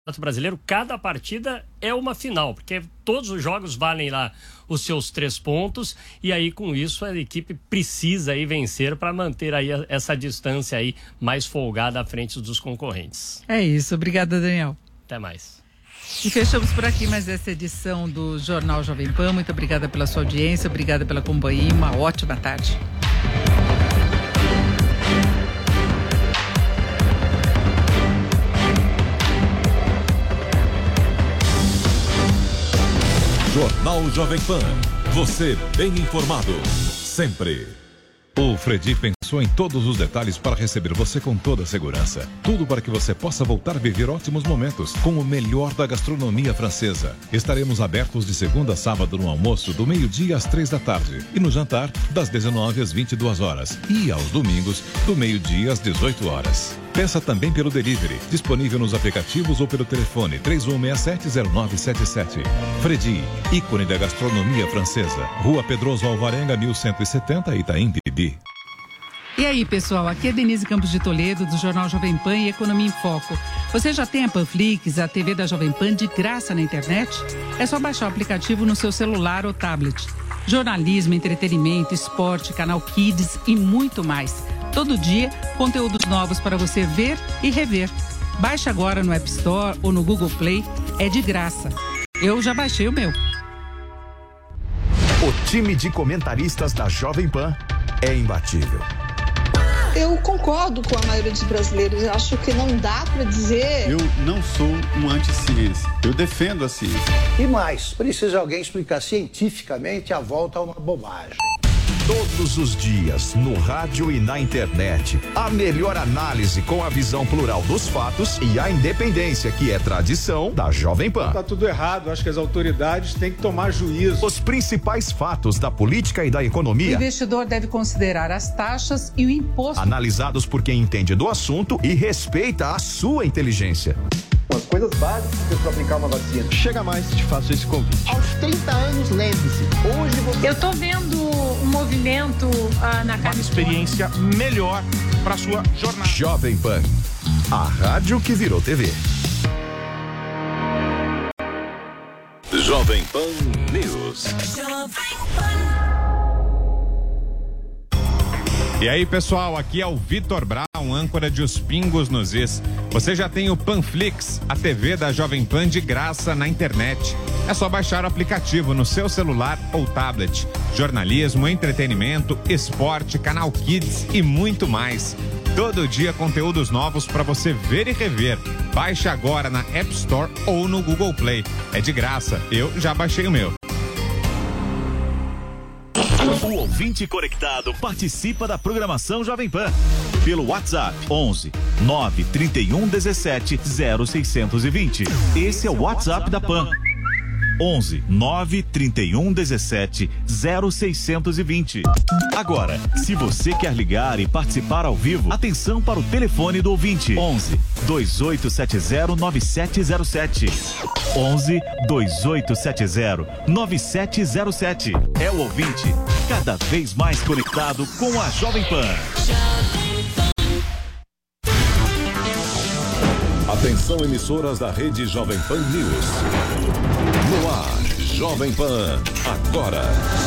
Brasileiro, cada partida é uma final, porque todos os jogos valem lá os seus 3 pontos, e aí com isso a equipe precisa aí vencer para manter aí essa distância aí mais folgada à frente dos concorrentes. É isso, obrigada, Daniel. Até mais. E fechamos por aqui mais essa edição do Jornal Jovem Pan. Muito obrigada pela sua audiência, obrigada pela companhia, uma ótima tarde. Jornal Jovem Pan. Você bem informado, sempre. O Fredi pensou em todos os detalhes para receber você com toda a segurança. Tudo para que você possa voltar a viver ótimos momentos com o melhor da gastronomia francesa. Estaremos abertos de segunda a sábado no almoço, do meio-dia às 3 da tarde. E no jantar, das 19 às 22 horas. E aos domingos, do meio-dia às 18 horas. Peça também pelo delivery, disponível nos aplicativos ou pelo telefone 31670977. Fredi, ícone da gastronomia francesa. Rua Pedroso Alvarenga, 1170, Itaim Bibi. E aí, pessoal, aqui é Denise Campos de Toledo, do Jornal Jovem Pan e Economia em Foco. Você já tem a Panflix, a TV da Jovem Pan de graça na internet? É só baixar o aplicativo no seu celular ou tablet. Jornalismo, entretenimento, esporte, canal Kids e muito mais. Todo dia, conteúdos novos para você ver e rever. Baixe agora no App Store ou no Google Play, é de graça. Eu já baixei o meu. O time de comentaristas da Jovem Pan é imbatível. Eu concordo com a maioria dos brasileiros. Eu acho que não dá para dizer... Eu não sou um anti-ciência. Eu defendo a ciência. E mais, precisa alguém explicar cientificamente a volta a uma bobagem. Todos os dias, no rádio e na internet, a melhor análise com a visão plural dos fatos e a independência, que é tradição da Jovem Pan. Tá tudo errado, acho que as autoridades têm que tomar juízo. Os principais fatos da política e da economia. O investidor deve considerar as taxas e o imposto. Analisados por quem entende do assunto e respeita a sua inteligência. As coisas básicas para aplicar uma vacina. Chega mais, te faço esse convite. Aos 30 anos, lembre-se, hoje você... Eu tô vendo um movimento na casa. Uma experiência melhor para sua jornada. Jovem Pan, a rádio que virou TV. Jovem Pan News. E aí, pessoal, aqui é o Vitor Brown, âncora de Os Pingos nos Is. Você já tem o Panflix, a TV da Jovem Pan de graça na internet. É só baixar o aplicativo no seu celular ou tablet. Jornalismo, entretenimento, esporte, canal Kids e muito mais. Todo dia conteúdos novos para você ver e rever. Baixe agora na App Store ou no Google Play. É de graça, eu já baixei o meu. O ouvinte conectado participa da programação Jovem Pan pelo WhatsApp 11 931 17 0620. Esse é o WhatsApp da Pan. 11 931 17 0620. Agora, se você quer ligar e participar ao vivo, atenção para o telefone do ouvinte: 11 2870 9707. 11 2870 9707. É o ouvinte cada vez mais conectado com a Jovem Pan. Atenção, emissoras da rede Jovem Pan News. No ar, Jovem Pan, agora.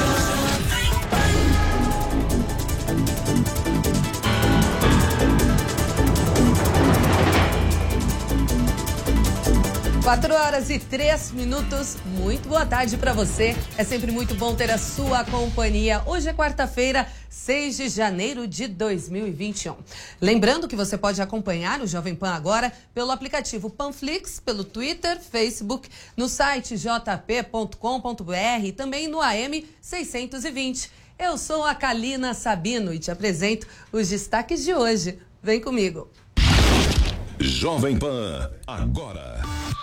Quatro horas e 3 minutos. Muito boa tarde para você. É sempre muito bom ter a sua companhia. Hoje é quarta-feira, 6 de janeiro de 2021. Lembrando que você pode acompanhar o Jovem Pan agora pelo aplicativo Panflix, pelo Twitter, Facebook, no site jp.com.br e também no AM 620. Eu sou a Kalina Sabino e te apresento os destaques de hoje. Vem comigo. Jovem Pan, agora.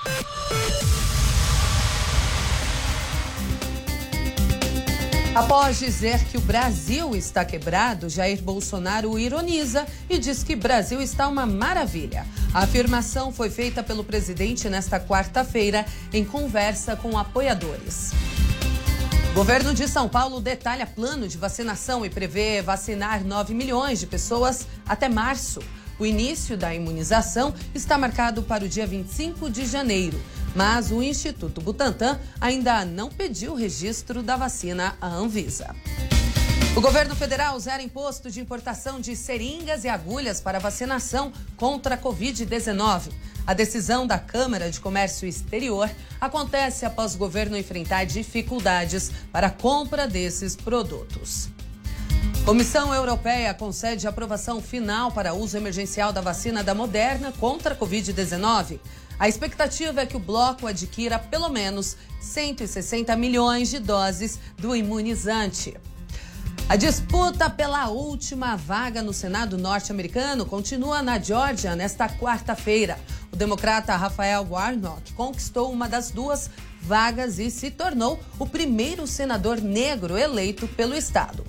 Após dizer que o Brasil está quebrado, Jair Bolsonaro o ironiza e diz que Brasil está uma maravilha. A afirmação foi feita pelo presidente nesta quarta-feira em conversa com apoiadores. O governo de São Paulo detalha plano de vacinação e prevê vacinar 9 milhões de pessoas até março. O início da imunização está marcado para o dia 25 de janeiro, mas o Instituto Butantan ainda não pediu o registro da vacina à Anvisa. O governo federal zera imposto de importação de seringas e agulhas para vacinação contra a Covid-19. A decisão da Câmara de Comércio Exterior acontece após o governo enfrentar dificuldades para a compra desses produtos. Comissão Europeia concede aprovação final para uso emergencial da vacina da Moderna contra a Covid-19. A expectativa é que o bloco adquira pelo menos 160 milhões de doses do imunizante. A disputa pela última vaga no Senado norte-americano continua na Geórgia nesta quarta-feira. O democrata Rafael Warnock conquistou uma das duas vagas e se tornou o primeiro senador negro eleito pelo estado.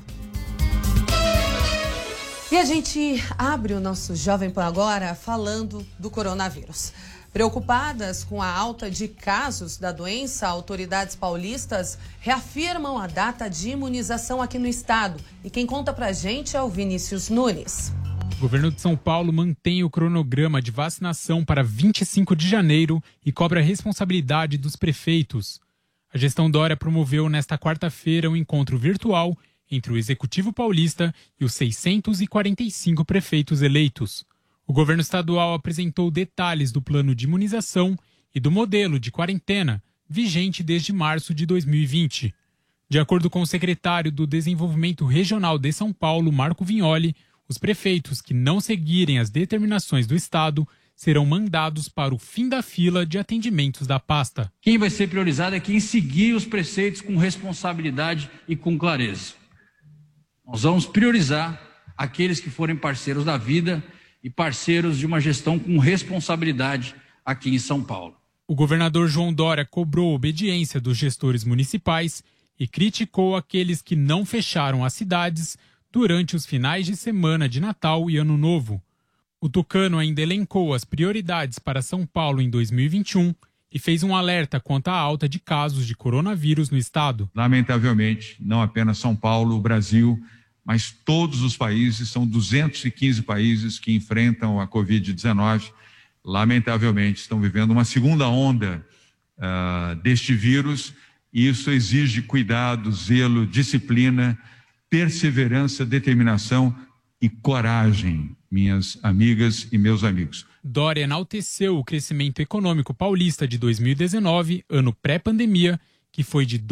E a gente abre o nosso Jovem Pan agora falando do coronavírus. Preocupadas com a alta de casos da doença, autoridades paulistas reafirmam a data de imunização aqui no estado. E quem conta pra gente é o Vinícius Nunes. O governo de São Paulo mantém o cronograma de vacinação para 25 de janeiro e cobra a responsabilidade dos prefeitos. A gestão Dória promoveu nesta quarta-feira um encontro virtual entre o Executivo Paulista e os 645 prefeitos eleitos. O governo estadual apresentou detalhes do plano de imunização e do modelo de quarentena vigente desde março de 2020. De acordo com o secretário do Desenvolvimento Regional de São Paulo, Marco Vignoli, os prefeitos que não seguirem as determinações do Estado serão mandados para o fim da fila de atendimentos da pasta. Quem vai ser priorizado é quem seguir os preceitos com responsabilidade e com clareza. Nós vamos priorizar aqueles que forem parceiros da vida e parceiros de uma gestão com responsabilidade aqui em São Paulo. O governador João Dória cobrou obediência dos gestores municipais e criticou aqueles que não fecharam as cidades durante os finais de semana de Natal e Ano Novo. O tucano ainda elencou as prioridades para São Paulo em 2021 e fez um alerta quanto à alta de casos de coronavírus no estado. Lamentavelmente, não apenas São Paulo, o Brasil, mas todos os países, são 215 países que enfrentam a Covid-19, lamentavelmente estão vivendo uma segunda onda deste vírus, e isso exige cuidado, zelo, disciplina, perseverança, determinação e coragem, minhas amigas e meus amigos. Dória enalteceu o crescimento econômico paulista de 2019, ano pré-pandemia, que foi de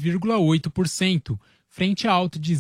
2,8%, frente à alta de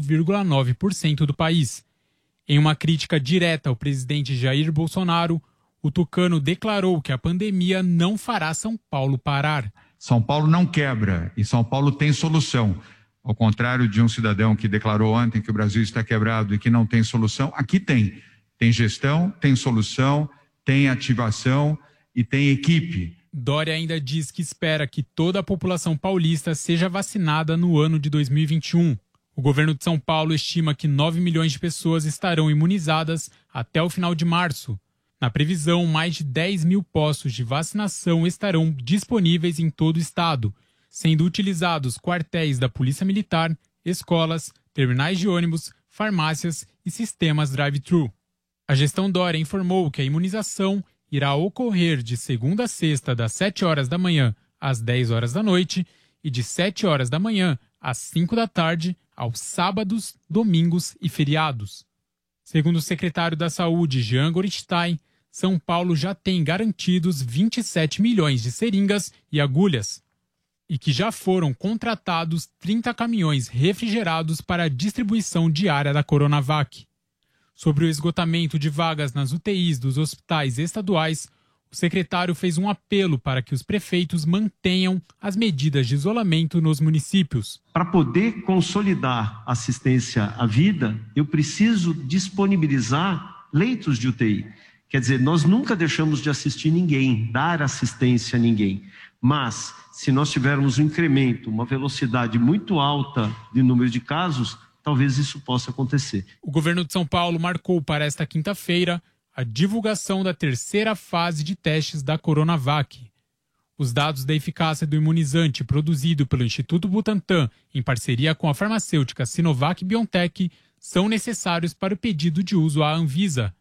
0,9% do país. Em uma crítica direta ao presidente Jair Bolsonaro, o tucano declarou que a pandemia não fará São Paulo parar. São Paulo não quebra e São Paulo tem solução. Ao contrário de um cidadão que declarou ontem que o Brasil está quebrado e que não tem solução, aqui tem. Tem gestão, tem solução, tem ativação e tem equipe. Dória ainda diz que espera que toda a população paulista seja vacinada no ano de 2021. O governo de São Paulo estima que 9 milhões de pessoas estarão imunizadas até o final de março. Na previsão, mais de 10 mil postos de vacinação estarão disponíveis em todo o estado, sendo utilizados quartéis da Polícia Militar, escolas, terminais de ônibus, farmácias e sistemas drive-thru. A gestão Dória informou que a imunização irá ocorrer de segunda a sexta, das 7 horas da manhã às 10 horas da noite e de 7 horas da manhã às 5 da tarde, aos sábados, domingos e feriados. Segundo o secretário da Saúde, Jean Gorenstein, São Paulo já tem garantidos 27 milhões de seringas e agulhas e que já foram contratados 30 caminhões refrigerados para a distribuição diária da Coronavac. Sobre o esgotamento de vagas nas UTIs dos hospitais estaduais, o secretário fez um apelo para que os prefeitos mantenham as medidas de isolamento nos municípios. Para poder consolidar a assistência à vida, eu preciso disponibilizar leitos de UTI. Quer dizer, nós nunca deixamos de assistir ninguém, dar assistência a ninguém. Mas, se nós tivermos um incremento, uma velocidade muito alta de número de casos, talvez isso possa acontecer. O governo de São Paulo marcou para esta quinta-feira a divulgação da terceira fase de testes da Coronavac. Os dados da eficácia do imunizante produzido pelo Instituto Butantan, em parceria com a farmacêutica Sinovac Biotech, são necessários para o pedido de uso à Anvisa.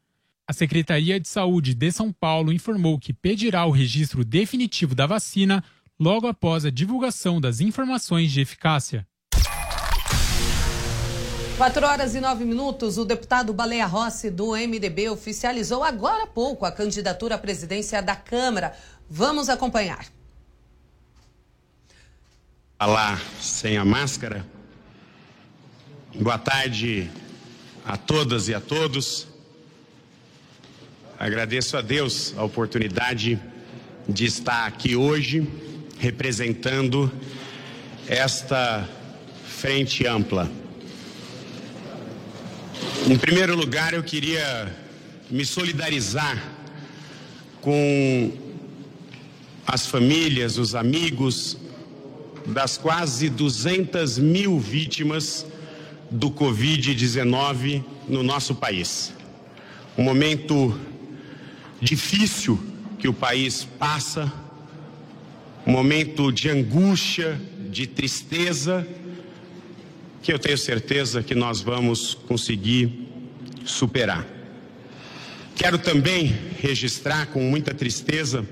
A Secretaria de Saúde de São Paulo informou que pedirá o registro definitivo da vacina logo após a divulgação das informações de eficácia. 4h09, o deputado Baleia Rossi, do MDB, oficializou agora há pouco a candidatura à presidência da Câmara. Vamos acompanhar. Falar sem a máscara. Boa tarde a todas e a todos. Agradeço a Deus a oportunidade de estar aqui hoje representando esta frente ampla. Em primeiro lugar, eu queria me solidarizar com as famílias, os amigos das quase 200 mil vítimas do Covid-19 no nosso país. Um momento difícil que o país passa, um momento de angústia, de tristeza, que eu tenho certeza que nós vamos conseguir superar. Quero também registrar com muita tristeza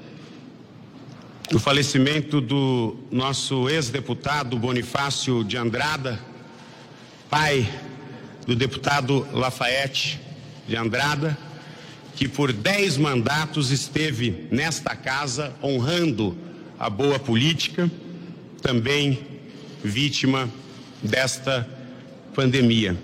o falecimento do nosso ex-deputado Bonifácio de Andrada, pai do deputado Lafayette de Andrada, que por 10 mandatos esteve nesta casa honrando a boa política, também vítima desta pandemia.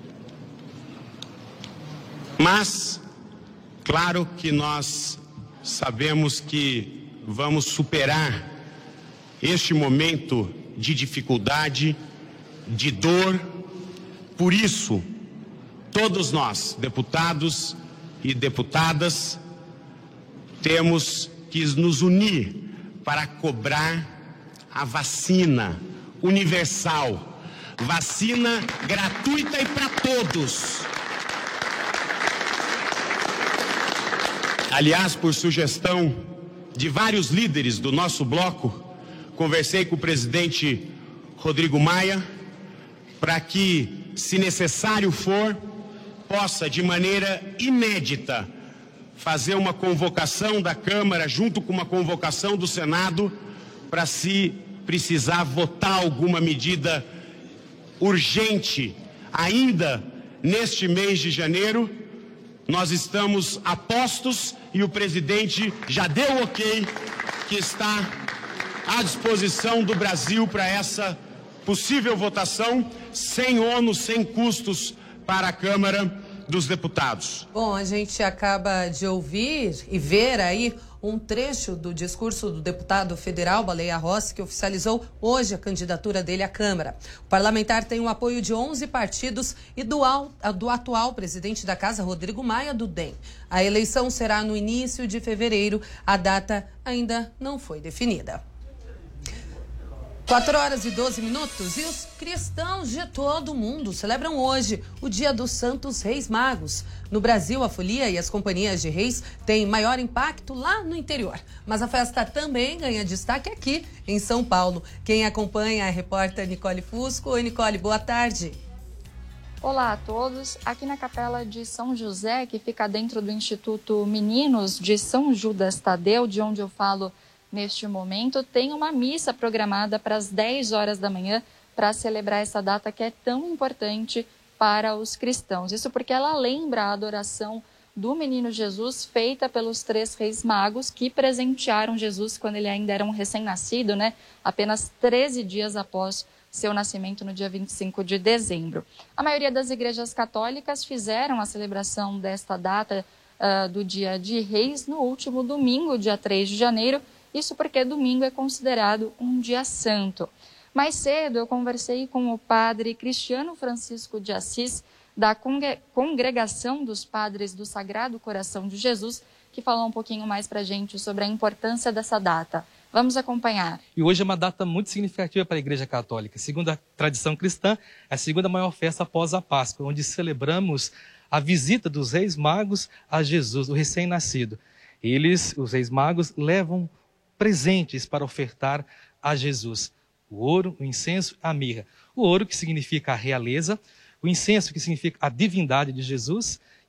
Mas, claro que nós sabemos que vamos superar este momento de dificuldade, de dor. Por isso, todos nós, deputados e deputadas, temos que nos unir para cobrar a vacina universal, vacina gratuita e para todos. Aliás, por sugestão de vários líderes do nosso bloco, conversei com o presidente Rodrigo Maia para que, se necessário for, possa, de maneira inédita, fazer uma convocação da Câmara junto com uma convocação do Senado para, se precisar, votar alguma medida urgente ainda neste mês de janeiro. Nós estamos a postos e o presidente já deu o ok que está à disposição do Brasil para essa possível votação sem ônus, sem custos para a Câmara dos Deputados. Bom, a gente acaba de ouvir e ver aí um trecho do discurso do deputado federal Baleia Rossi, que oficializou hoje a candidatura dele à Câmara. O parlamentar tem o apoio de 11 partidos e do atual presidente da Casa, Rodrigo Maia, do DEM. A eleição será no início de fevereiro. A data ainda não foi definida. 4h12 e os cristãos de todo o mundo celebram hoje o Dia dos Santos Reis Magos. No Brasil, a folia e as companhias de reis têm maior impacto lá no interior. Mas a festa também ganha destaque aqui em São Paulo. Quem acompanha é a repórter Nicole Fusco. Oi, Nicole, boa tarde. Olá a todos. Aqui na Capela de São José, que fica dentro do Instituto Meninos de São Judas Tadeu, de onde eu falo neste momento, tem uma missa programada para as 10 horas da manhã para celebrar essa data que é tão importante para os cristãos. Isso porque ela lembra a adoração do menino Jesus feita pelos 3 reis magos que presentearam Jesus quando ele ainda era um recém-nascido, né? Apenas 13 dias após seu nascimento, no dia 25 de dezembro. A maioria das igrejas católicas fizeram a celebração desta data do Dia de Reis no último domingo, dia 3 de janeiro, isso porque domingo é considerado um dia santo. Mais cedo eu conversei com o padre Cristiano Francisco de Assis, da Congregação dos Padres do Sagrado Coração de Jesus, que falou um pouquinho mais para a gente sobre a importância dessa data. Vamos acompanhar. E hoje é uma data muito significativa para a Igreja Católica. Segundo a tradição cristã, é a segunda maior festa após a Páscoa, onde celebramos a visita dos Reis Magos a Jesus, o recém-nascido. Eles, os Reis Magos, levam presentes para ofertar a Jesus: o ouro, o incenso, a mirra. O ouro, que significa a realeza, o incenso, que significa a divindade de Jesus,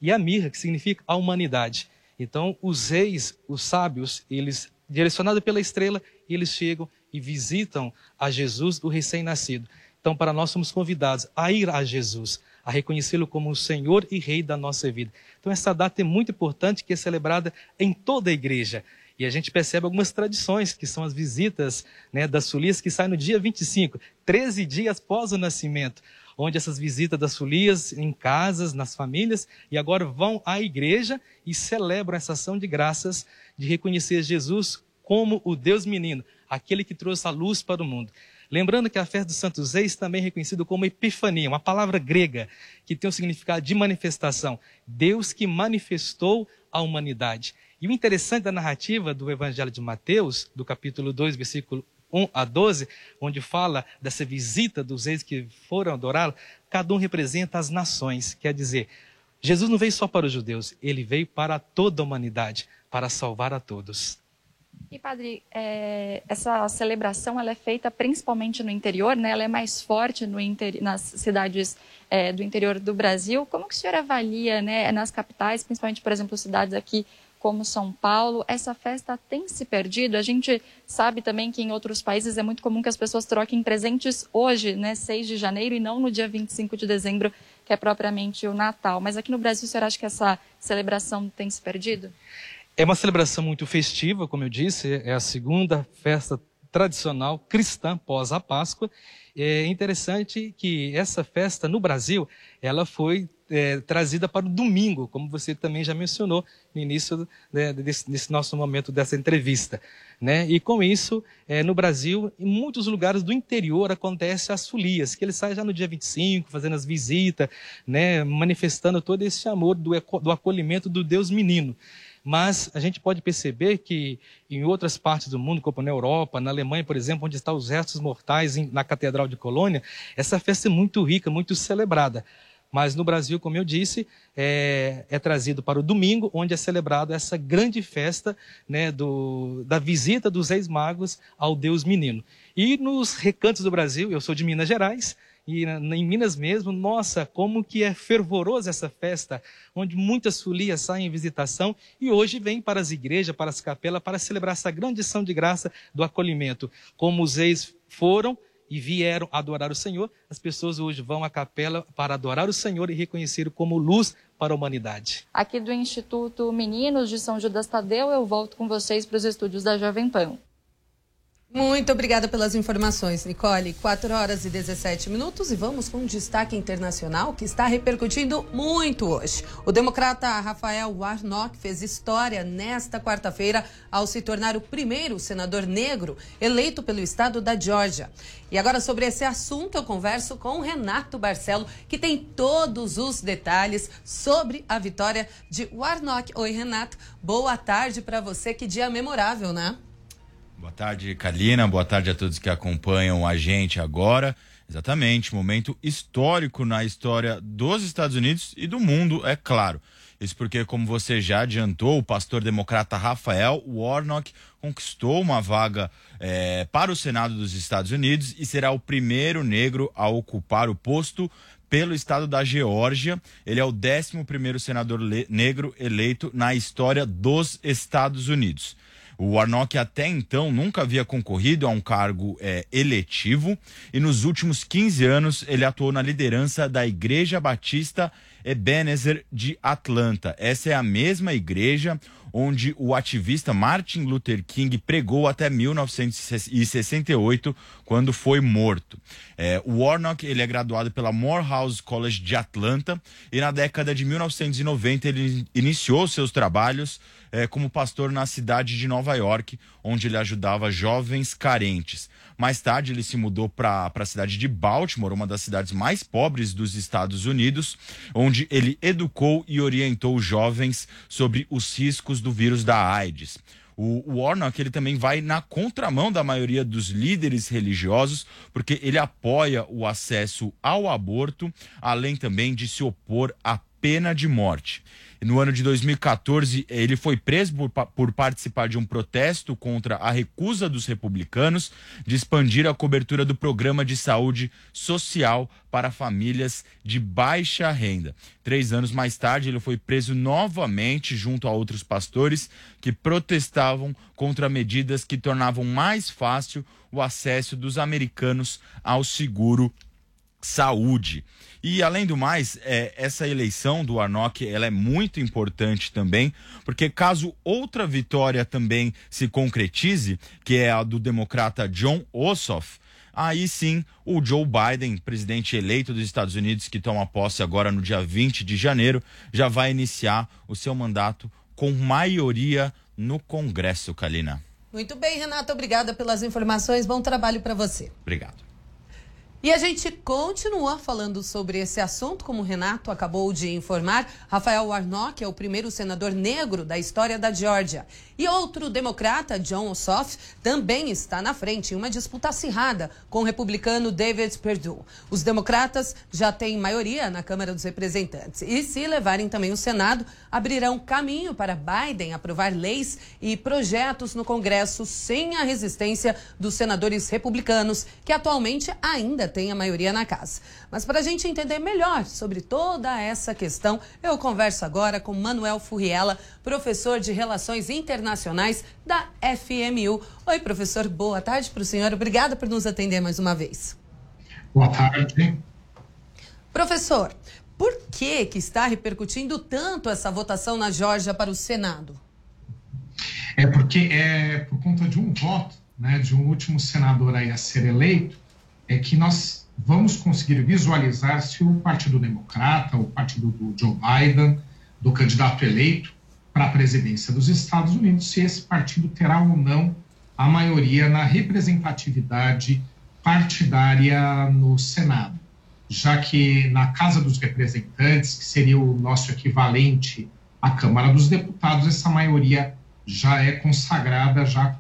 e a mirra, que significa a humanidade. Então, os reis, os sábios, eles, direcionados pela estrela, eles chegam e visitam a Jesus, o recém-nascido. Então, para nós somos convidados a ir a Jesus, a reconhecê-lo como o Senhor e Rei da nossa vida. Então, essa data é muito importante, que é celebrada em toda a igreja. E a gente percebe algumas tradições, que são as visitas, né, das folias, que saem no dia 25, 13 dias após o nascimento, onde essas visitas das folias em casas, nas famílias, e agora vão à igreja e celebram essa ação de graças de reconhecer Jesus como o Deus menino, aquele que trouxe a luz para o mundo. Lembrando que a festa dos Santos Reis também é reconhecida como Epifania, uma palavra grega que tem o significado de manifestação. Deus que manifestou a humanidade. E o interessante da narrativa do Evangelho de Mateus, do capítulo 2, versículo 1 a 12, onde fala dessa visita dos reis que foram adorá-lo, cada um representa as nações. Quer dizer, Jesus não veio só para os judeus, ele veio para toda a humanidade, para salvar a todos. E, padre, essa celebração ela é feita principalmente no interior, né? Ela é mais forte nas cidades do interior do Brasil. Como que o senhor avalia, né, nas capitais, principalmente, por exemplo, cidades aqui como São Paulo, essa festa tem se perdido? A gente sabe também que em outros países é muito comum que as pessoas troquem presentes hoje, né, 6 de janeiro, e não no dia 25 de dezembro, que é propriamente o Natal. Mas aqui no Brasil, o senhor acha que essa celebração tem se perdido? É uma celebração muito festiva, como eu disse, é a segunda festa tradicional cristã pós a Páscoa. É interessante que essa festa no Brasil, ela foi trazida para o domingo, como você também já mencionou no início desse nosso momento dessa entrevista, né? E com isso, no Brasil, em muitos lugares do interior acontecem as folias, que eles saem já no dia 25, fazendo as visitas, né? Manifestando todo esse amor do acolhimento do Deus menino. Mas a gente pode perceber que em outras partes do mundo, como na Europa, na Alemanha, por exemplo, onde estão os restos mortais na Catedral de Colônia, essa festa é muito rica, muito celebrada. Mas no Brasil, como eu disse, é trazido para o domingo, onde é celebrada essa grande festa, né, da visita dos Reis Magos ao Deus Menino. E nos recantos do Brasil, eu sou de Minas Gerais, e em Minas mesmo, nossa, como que é fervorosa essa festa, onde muitas folias saem em visitação e hoje vêm para as igrejas, para as capelas, para celebrar essa grande ação de graça do acolhimento. Como os reis foram e vieram adorar o Senhor, as pessoas hoje vão à capela para adorar o Senhor e reconhecer-o como luz para a humanidade. Aqui do Instituto Meninos de São Judas Tadeu, eu volto com vocês para os estúdios da Jovem Pan. Muito obrigada pelas informações, Nicole. 4h17 e vamos com um destaque internacional que está repercutindo muito hoje. O democrata Rafael Warnock fez história nesta quarta-feira ao se tornar o primeiro senador negro eleito pelo estado da Geórgia. E agora sobre esse assunto eu converso com o Renato Barcelo, que tem todos os detalhes sobre a vitória de Warnock. Oi, Renato. Boa tarde para você. Que dia memorável, né? Boa tarde, Carlina. Boa tarde a todos que acompanham a gente agora. Exatamente, momento histórico na história dos Estados Unidos e do mundo, é claro. Isso porque, como você já adiantou, o pastor democrata Rafael Warnock conquistou uma vaga para o Senado dos Estados Unidos e será o primeiro negro a ocupar o posto pelo estado da Geórgia. Ele é o 11º senador negro eleito na história dos Estados Unidos. O Warnock até então nunca havia concorrido a um cargo eletivo e nos últimos 15 anos ele atuou na liderança da Igreja Batista Ebenezer de Atlanta. Essa é a mesma igreja onde o ativista Martin Luther King pregou até 1968, quando foi morto. O Warnock ele é graduado pela Morehouse College de Atlanta e na década de 1990 ele iniciou seus trabalhos como pastor na cidade de Nova York, onde ele ajudava jovens carentes. Mais tarde ele se mudou para a cidade de Baltimore, uma das cidades mais pobres dos Estados Unidos, onde ele educou e orientou jovens sobre os riscos do vírus da AIDS. O Warnock ele também vai na contramão da maioria dos líderes religiosos, porque ele apoia o acesso ao aborto, além também de se opor à pena de morte. No ano de 2014, ele foi preso por participar de um protesto contra a recusa dos republicanos de expandir a cobertura do programa de saúde social para famílias de baixa renda. 3 anos mais tarde, ele foi preso novamente junto a outros pastores que protestavam contra medidas que tornavam mais fácil o acesso dos americanos ao seguro saúde. E, além do mais, essa eleição do Warnock, ela é muito importante também, porque caso outra vitória também se concretize, que é a do democrata Jon Ossoff, aí sim o Joe Biden, presidente eleito dos Estados Unidos, que toma posse agora no dia 20 de janeiro, já vai iniciar o seu mandato com maioria no Congresso, Kalina. Muito bem, Renato, obrigada pelas informações, bom trabalho para você. Obrigado. E a gente continua falando sobre esse assunto, como o Renato acabou de informar. Raphael Warnock é o primeiro senador negro da história da Geórgia. E outro democrata, Jon Ossoff, também está na frente em uma disputa acirrada com o republicano David Perdue. Os democratas já têm maioria na Câmara dos Representantes. E se levarem também o Senado, abrirão caminho para Biden aprovar leis e projetos no Congresso sem a resistência dos senadores republicanos, que atualmente ainda tem a maioria na casa. Mas para a gente entender melhor sobre toda essa questão, eu converso agora com Manuel Furriela, professor de Relações Internacionais da FMU. Oi, professor, boa tarde para o senhor. Obrigada por nos atender mais uma vez. Boa tarde. Professor, por que está repercutindo tanto essa votação na Geórgia para o Senado? É porque é por conta de um voto, né, de um último senador aí a ser eleito, é que nós vamos conseguir visualizar se o Partido Democrata, o partido do Joe Biden, do candidato eleito para a presidência dos Estados Unidos, se esse partido terá ou não a maioria na representatividade partidária no Senado, já que na Casa dos Representantes, que seria o nosso equivalente à Câmara dos Deputados, essa maioria já é consagrada, já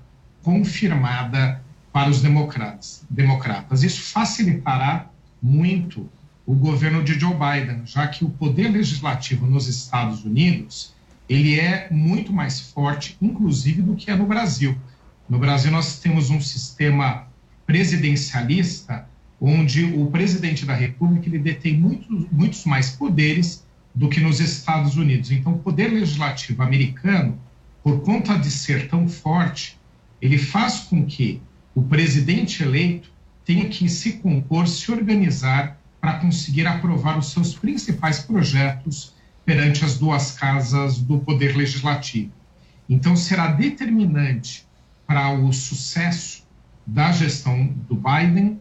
confirmada para os democratas. Isso facilitará muito o governo de Joe Biden, já que o poder legislativo nos Estados Unidos, ele é muito mais forte, inclusive, do que é no Brasil. No Brasil, nós temos um sistema presidencialista, onde o presidente da República ele detém muitos mais poderes do que nos Estados Unidos. Então, o poder legislativo americano, por conta de ser tão forte, ele faz com que o presidente eleito tenha que se compor, se organizar para conseguir aprovar os seus principais projetos perante as duas casas do Poder Legislativo. Então, será determinante para o sucesso da gestão do Biden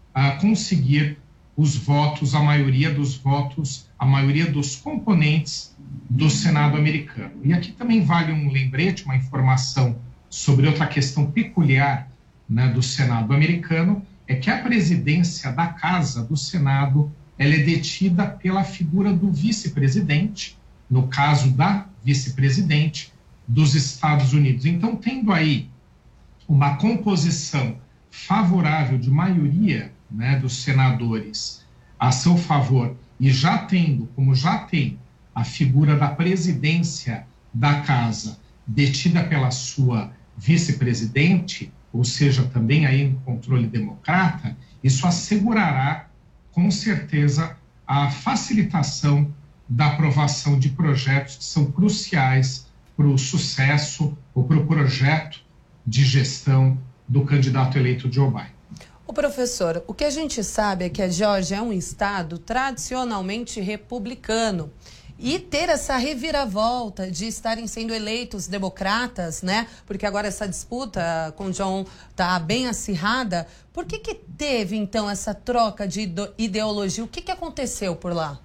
conseguir os votos, a maioria dos votos, a maioria dos componentes do Senado americano. E aqui também vale um lembrete, uma informação sobre outra questão peculiar, né, do Senado americano, é que a presidência da Casa do Senado ela é detida pela figura do vice-presidente, no caso da vice-presidente dos Estados Unidos. Então, tendo aí uma composição favorável de maioria, né, dos senadores a seu favor, e já tendo, como já tem, a figura da presidência da Casa detida pela sua vice-presidente, ou seja, também aí no controle democrata, isso assegurará, com certeza, a facilitação da aprovação de projetos que são cruciais para o sucesso ou para o projeto de gestão do candidato eleito Joe Biden. O professor, o que a gente sabe é que a Geórgia é um estado tradicionalmente republicano. E ter essa reviravolta de estarem sendo eleitos democratas, né? Porque agora essa disputa com o John está bem acirrada. Por que teve, então, essa troca de ideologia? O que aconteceu por lá?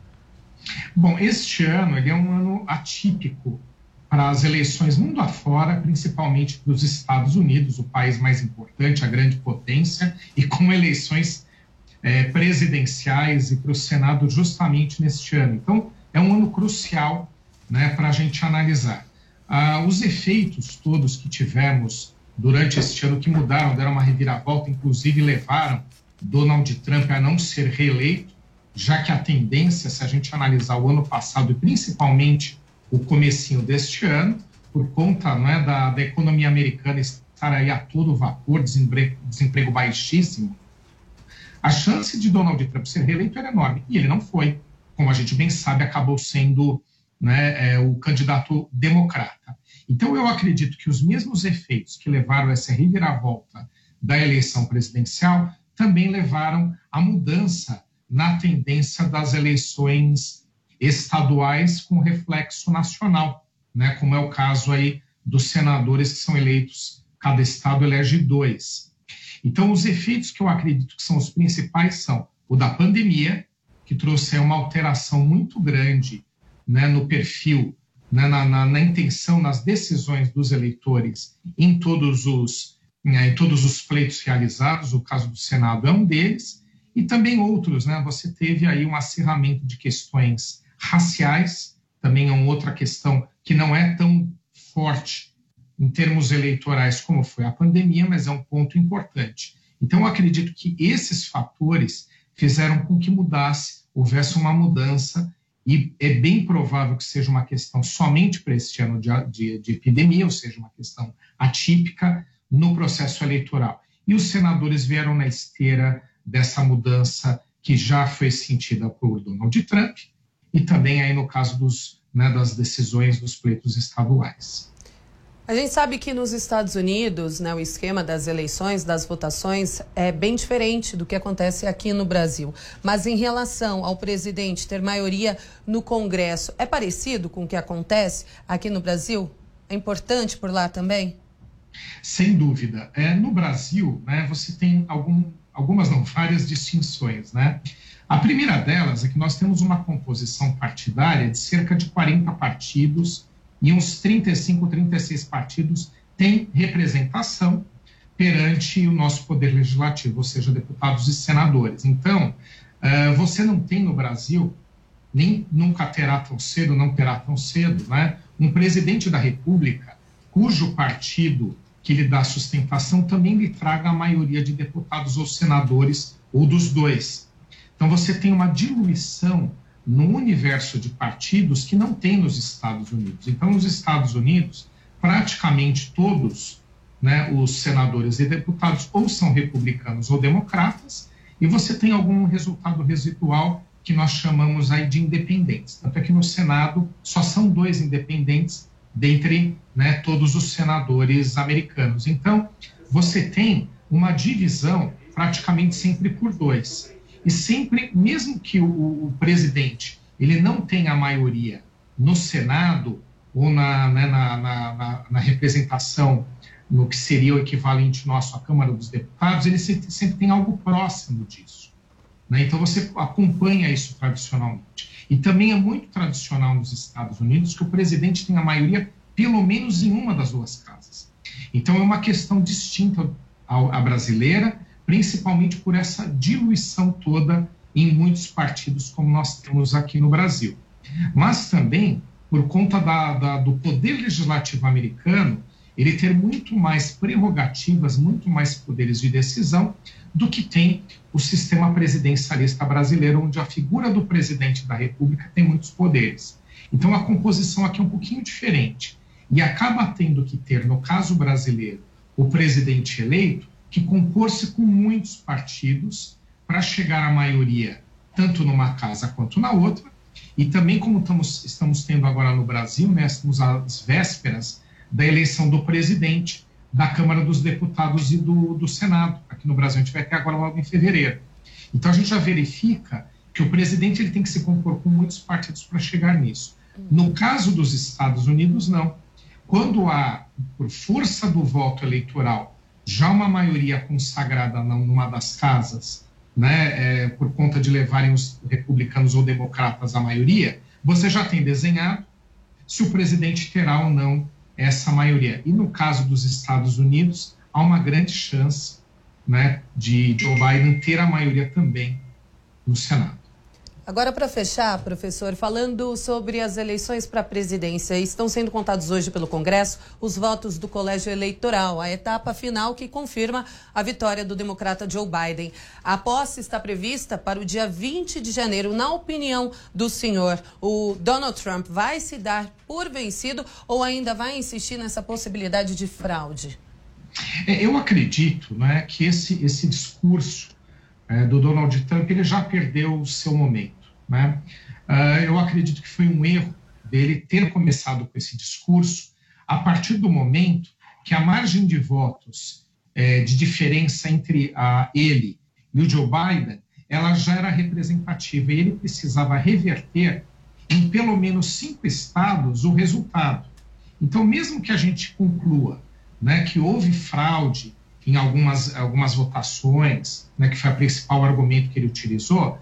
Bom, este ano ele é um ano atípico para as eleições mundo afora, principalmente dos Estados Unidos, o país mais importante, a grande potência, e com eleições presidenciais e para o Senado justamente neste ano. Então, é um ano crucial, né, para a gente analisar. Os efeitos todos que tivemos durante este ano que mudaram, deram uma reviravolta, inclusive levaram Donald Trump a não ser reeleito, já que a tendência, se a gente analisar o ano passado e principalmente o comecinho deste ano, por conta, não é, da economia americana estar aí a todo vapor, desemprego baixíssimo, a chance de Donald Trump ser reeleito era enorme. E ele não foi. Como a gente bem sabe, acabou sendo, né, o candidato democrata. Então, eu acredito que os mesmos efeitos que levaram a essa reviravolta da eleição presidencial também levaram à mudança na tendência das eleições estaduais com reflexo nacional, né, como é o caso aí dos senadores que são eleitos, cada estado elege 2. Então, os efeitos que eu acredito que são os principais são o da pandemia, que trouxe uma alteração muito grande, né, no perfil, né, na intenção, nas decisões dos eleitores em todos os pleitos realizados. O caso do Senado é um deles, e também outros, né? Você teve aí um acirramento de questões raciais, também é uma outra questão que não é tão forte em termos eleitorais como foi a pandemia, mas é um ponto importante. Então, eu acredito que esses fatores fizeram com que houvesse uma mudança, e é bem provável que seja uma questão somente para este ano de epidemia, ou seja, uma questão atípica no processo eleitoral. E os senadores vieram na esteira dessa mudança que já foi sentida por Donald Trump, e também aí no caso das decisões dos pleitos estaduais. A gente sabe que nos Estados Unidos, né, o esquema das eleições, das votações, é bem diferente do que acontece aqui no Brasil. Mas em relação ao presidente ter maioria no Congresso, é parecido com o que acontece aqui no Brasil? É importante por lá também? Sem dúvida. No Brasil, né, você tem várias distinções, né? A primeira delas é que nós temos uma composição partidária de cerca de 40 partidos, e uns 35, 36 partidos têm representação perante o nosso poder legislativo, ou seja, deputados e senadores. Então, você não tem no Brasil, nem nunca terá tão cedo, não terá tão cedo, né, um presidente da República cujo partido que lhe dá sustentação também lhe traga a maioria de deputados ou senadores, ou dos dois. Então, você tem uma diluição no universo de partidos que não tem nos Estados Unidos. Então, nos Estados Unidos, praticamente todos, né, os senadores e deputados ou são republicanos ou democratas, e você tem algum resultado residual que nós chamamos aí de independentes. Tanto é que no Senado só são 2 independentes dentre, né, todos os senadores americanos. Então, você tem uma divisão praticamente sempre por 2. E sempre, mesmo que o presidente ele não tenha a maioria no Senado ou na representação, no que seria o equivalente nosso à Câmara dos Deputados, ele sempre tem algo próximo disso, né? Então, você acompanha isso tradicionalmente. E também é muito tradicional nos Estados Unidos que o presidente tenha a maioria, pelo menos em uma das 2 casas. Então, é uma questão distinta à brasileira, principalmente por essa diluição toda em muitos partidos, como nós temos aqui no Brasil. Mas também, por conta do poder legislativo americano, ele ter muito mais prerrogativas, muito mais poderes de decisão do que tem o sistema presidencialista brasileiro, onde a figura do presidente da República tem muitos poderes. Então, a composição aqui é um pouquinho diferente. E acaba tendo que ter, no caso brasileiro, o presidente eleito, que compor-se com muitos partidos para chegar à maioria, tanto numa casa quanto na outra. E também, como estamos tendo agora no Brasil, né, estamos às vésperas da eleição do presidente, da Câmara dos Deputados e do Senado. Aqui no Brasil a gente vai ter agora logo em fevereiro. Então a gente já verifica que o presidente ele tem que se compor com muitos partidos para chegar nisso. No caso dos Estados Unidos, não. Quando há, por força do voto eleitoral, já uma maioria consagrada numa das casas, né, por conta de levarem os republicanos ou democratas a maioria, você já tem desenhado se o presidente terá ou não essa maioria. E no caso dos Estados Unidos, há uma grande chance, né, de Joe Biden ter a maioria também no Senado. Agora, para fechar, professor, falando sobre as eleições para a presidência, estão sendo contados hoje pelo Congresso os votos do Colégio Eleitoral, a etapa final que confirma a vitória do democrata Joe Biden. A posse está prevista para o dia 20 de janeiro. Na opinião do senhor, o Donald Trump vai se dar por vencido ou ainda vai insistir nessa possibilidade de fraude? Eu acredito, né, que esse discurso do Donald Trump, ele já perdeu o seu momento, né? Eu acredito que foi um erro dele ter começado com esse discurso a partir do momento que a margem de votos de diferença entre ele e o Joe Biden, ela já era representativa e ele precisava reverter em pelo menos 5 estados o resultado. Então, mesmo que a gente conclua, né, que houve fraude em algumas votações, né, que foi o principal argumento que ele utilizou,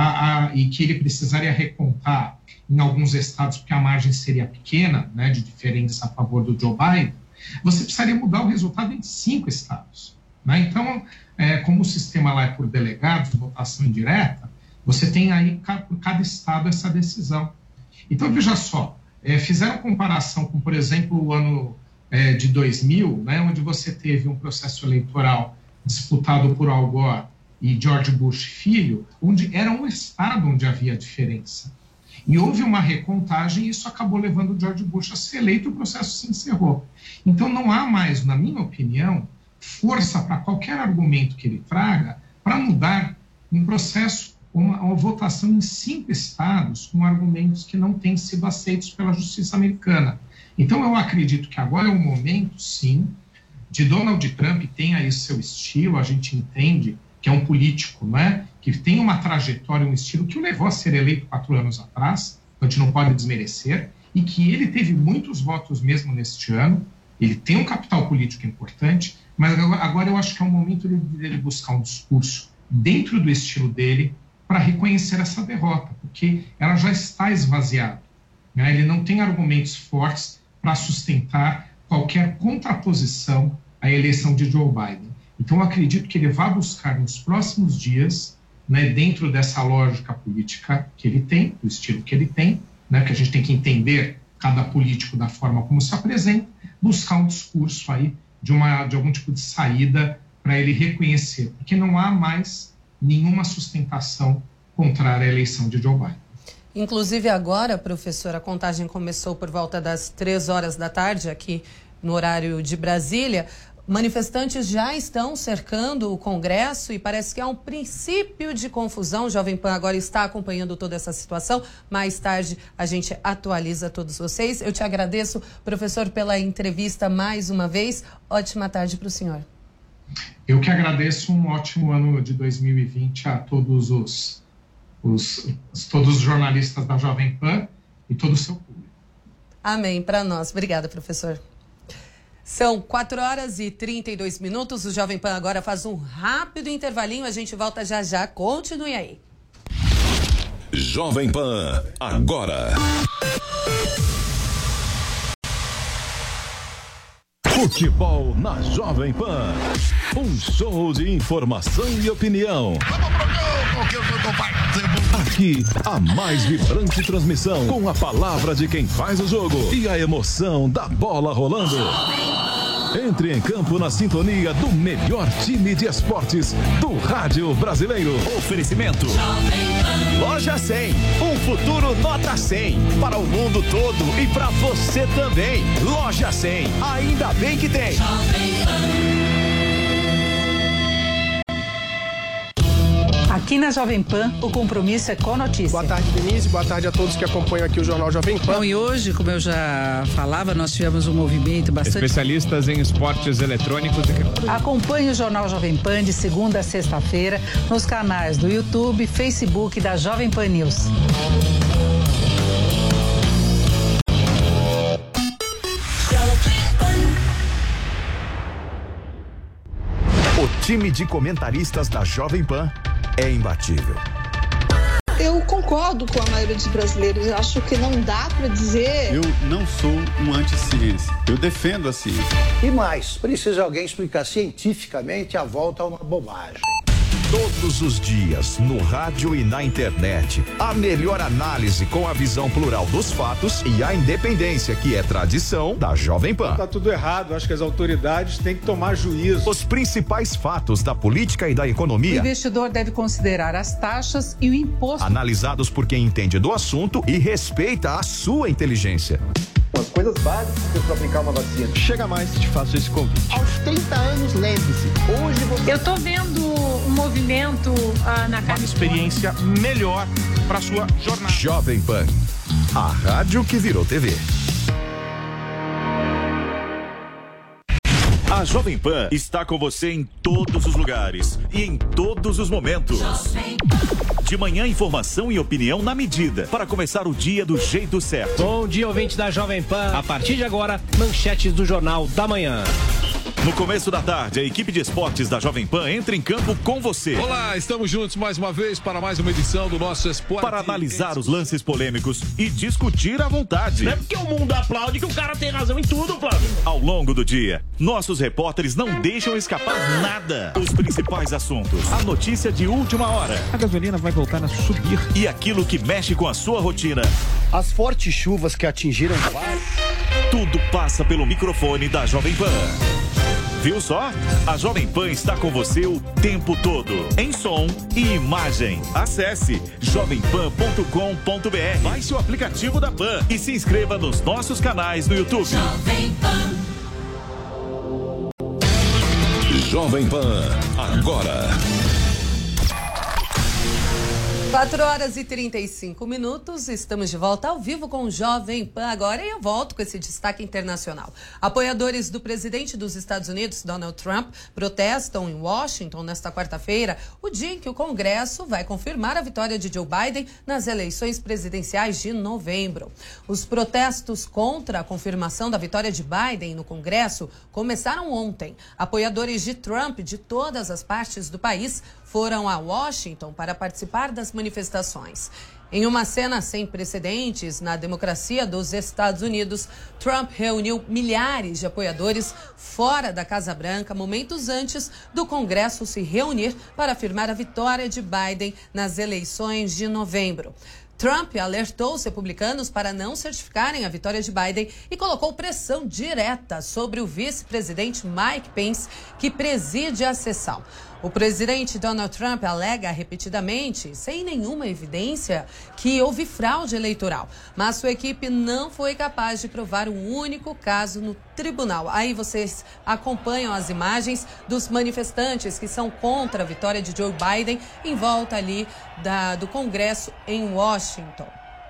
e que ele precisaria recontar em alguns estados, porque a margem seria pequena, né, de diferença a favor do Joe Biden, você precisaria mudar o resultado em 5 estados. Né? Então, como o sistema lá é por delegados, votação indireta, você tem aí por cada estado essa decisão. Então, veja só, fizeram comparação com, por exemplo, o ano de 2000, né, onde você teve um processo eleitoral disputado por Al Gore e George Bush filho, onde era um estado onde havia diferença. E houve uma recontagem e isso acabou levando o George Bush a ser eleito e o processo se encerrou. Então não há mais, na minha opinião, força para qualquer argumento que ele traga para mudar um processo, uma votação em 5 estados com argumentos que não têm sido aceitos pela justiça americana. Então, eu acredito que agora é o momento, sim, de Donald Trump tem aí seu estilo, a gente entende que é um político, né, que tem uma trajetória, um estilo que o levou a ser eleito 4 anos atrás, a gente não pode desmerecer, e que ele teve muitos votos mesmo neste ano, ele tem um capital político importante, mas agora eu acho que é o momento dele buscar um discurso dentro do estilo dele para reconhecer essa derrota, porque ela já está esvaziada, né? Ele não tem argumentos fortes para sustentar qualquer contraposição à eleição de Joe Biden. Então, eu acredito que ele vai buscar nos próximos dias, né, dentro dessa lógica política que ele tem, do estilo que ele tem, né, que a gente tem que entender cada político da forma como se apresenta, buscar um discurso aí de algum tipo de saída para ele reconhecer, porque não há mais nenhuma sustentação contrária à eleição de Joe Biden. Inclusive agora, professor, a contagem começou por volta das 3 horas da tarde aqui no horário de Brasília. Manifestantes já estão cercando o Congresso e parece que há um princípio de confusão. O Jovem Pan agora está acompanhando toda essa situação. Mais tarde a gente atualiza todos vocês. Eu te agradeço, professor, pela entrevista mais uma vez. Ótima tarde para o senhor. Eu que agradeço, um ótimo ano de 2020 a todos todos os jornalistas da Jovem Pan e todo o seu público. Amém, para nós. Obrigada, professor. São 4 horas e 32 minutos. O Jovem Pan agora faz um rápido intervalinho. A gente volta já já. Continue aí. Jovem Pan, agora. Futebol na Jovem Pan. Um show de informação e opinião. Aqui, a mais vibrante transmissão, com a palavra de quem faz o jogo e a emoção da bola rolando. Entre em campo na sintonia do melhor time de esportes do rádio brasileiro. Oferecimento Loja 100, um futuro nota 100 para o mundo todo e para você também. Loja 100, ainda bem que tem. Aqui na Jovem Pan, o compromisso é com a notícia. Boa tarde, Denise. Boa tarde a todos que acompanham aqui o Jornal Jovem Pan. Bom, e hoje, como eu já falava, nós tivemos um movimento bastante... Especialistas em esportes eletrônicos. Acompanhe o Jornal Jovem Pan de segunda a sexta-feira nos canais do YouTube, Facebook da Jovem Pan News. O time de comentaristas da Jovem Pan é imbatível. Eu concordo com a maioria dos brasileiros. Eu acho que não dá para dizer... Eu não sou um anti-ciência. Eu defendo a ciência. E mais, precisa alguém explicar cientificamente a volta a uma bobagem. Todos os dias, no rádio e na internet. A melhor análise com a visão plural dos fatos e a independência, que é tradição da Jovem Pan. Tá tudo errado, acho que as autoridades têm que tomar juízo. Os principais fatos da política e da economia. O investidor deve considerar as taxas e o imposto. Analisados por quem entende do assunto e respeita a sua inteligência. As coisas básicas para aplicar uma vacina. Chega mais, te faço esse convite. Aos 30 anos, lembre-se, hoje você... Eu tô vendo um movimento na Uma experiência melhor para sua jornada. Jovem Pan, a rádio que virou TV. A Jovem Pan está com você em todos os lugares e em todos os momentos. De manhã, informação e opinião na medida, para começar o dia do jeito certo. Bom dia, ouvinte da Jovem Pan. A partir de agora, manchetes do Jornal da Manhã. No começo da tarde, a equipe de esportes da Jovem Pan entra em campo com você. Olá, estamos juntos mais uma vez para mais uma edição do nosso Esporte. Para analisar os lances polêmicos e discutir à vontade. Não é porque o mundo aplaude que o cara tem razão em tudo, Flávio. Ao longo do dia, nossos repórteres não deixam escapar nada. Os principais assuntos, a notícia de última hora. A gasolina vai voltar a subir. E aquilo que mexe com a sua rotina. As fortes chuvas que atingiram... Tudo passa pelo microfone da Jovem Pan. Viu só? A Jovem Pan está com você o tempo todo, em som e imagem. Acesse jovempan.com.br, baixe o aplicativo da Pan e se inscreva nos nossos canais no YouTube. Jovem Pan, agora. 4h35, estamos de volta ao vivo com o Jovem Pan agora e eu volto com esse destaque internacional. Apoiadores do presidente dos Estados Unidos, Donald Trump, protestam em Washington nesta quarta-feira, o dia em que o Congresso vai confirmar a vitória de Joe Biden nas eleições presidenciais de novembro. Os protestos contra a confirmação da vitória de Biden no Congresso começaram ontem. Apoiadores de Trump de todas as partes do país foram a Washington para participar das manifestações. Em uma cena sem precedentes na democracia dos Estados Unidos, Trump reuniu milhares de apoiadores fora da Casa Branca momentos antes do Congresso se reunir para afirmar a vitória de Biden nas eleições de novembro. Trump alertou os republicanos para não certificarem a vitória de Biden e colocou pressão direta sobre o vice-presidente Mike Pence, que preside a sessão. O presidente Donald Trump alega repetidamente, sem nenhuma evidência, que houve fraude eleitoral, mas sua equipe não foi capaz de provar um único caso no tribunal. Aí vocês acompanham as imagens dos manifestantes que são contra a vitória de Joe Biden em volta ali do Congresso em Washington.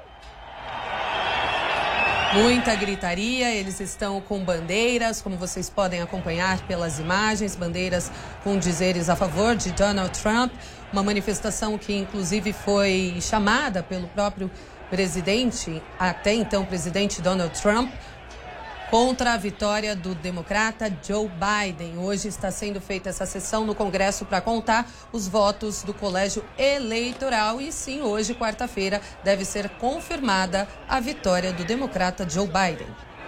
Muita gritaria, eles estão com bandeiras, como vocês podem acompanhar pelas imagens, bandeiras com dizeres a favor de Donald Trump, uma manifestação que inclusive foi chamada pelo próprio presidente, até então presidente Donald Trump, contra a vitória do democrata Joe Biden. Hoje está sendo feita essa sessão no Congresso para contar os votos do colégio eleitoral e sim, hoje, quarta-feira, deve ser confirmada a vitória do democrata Joe Biden.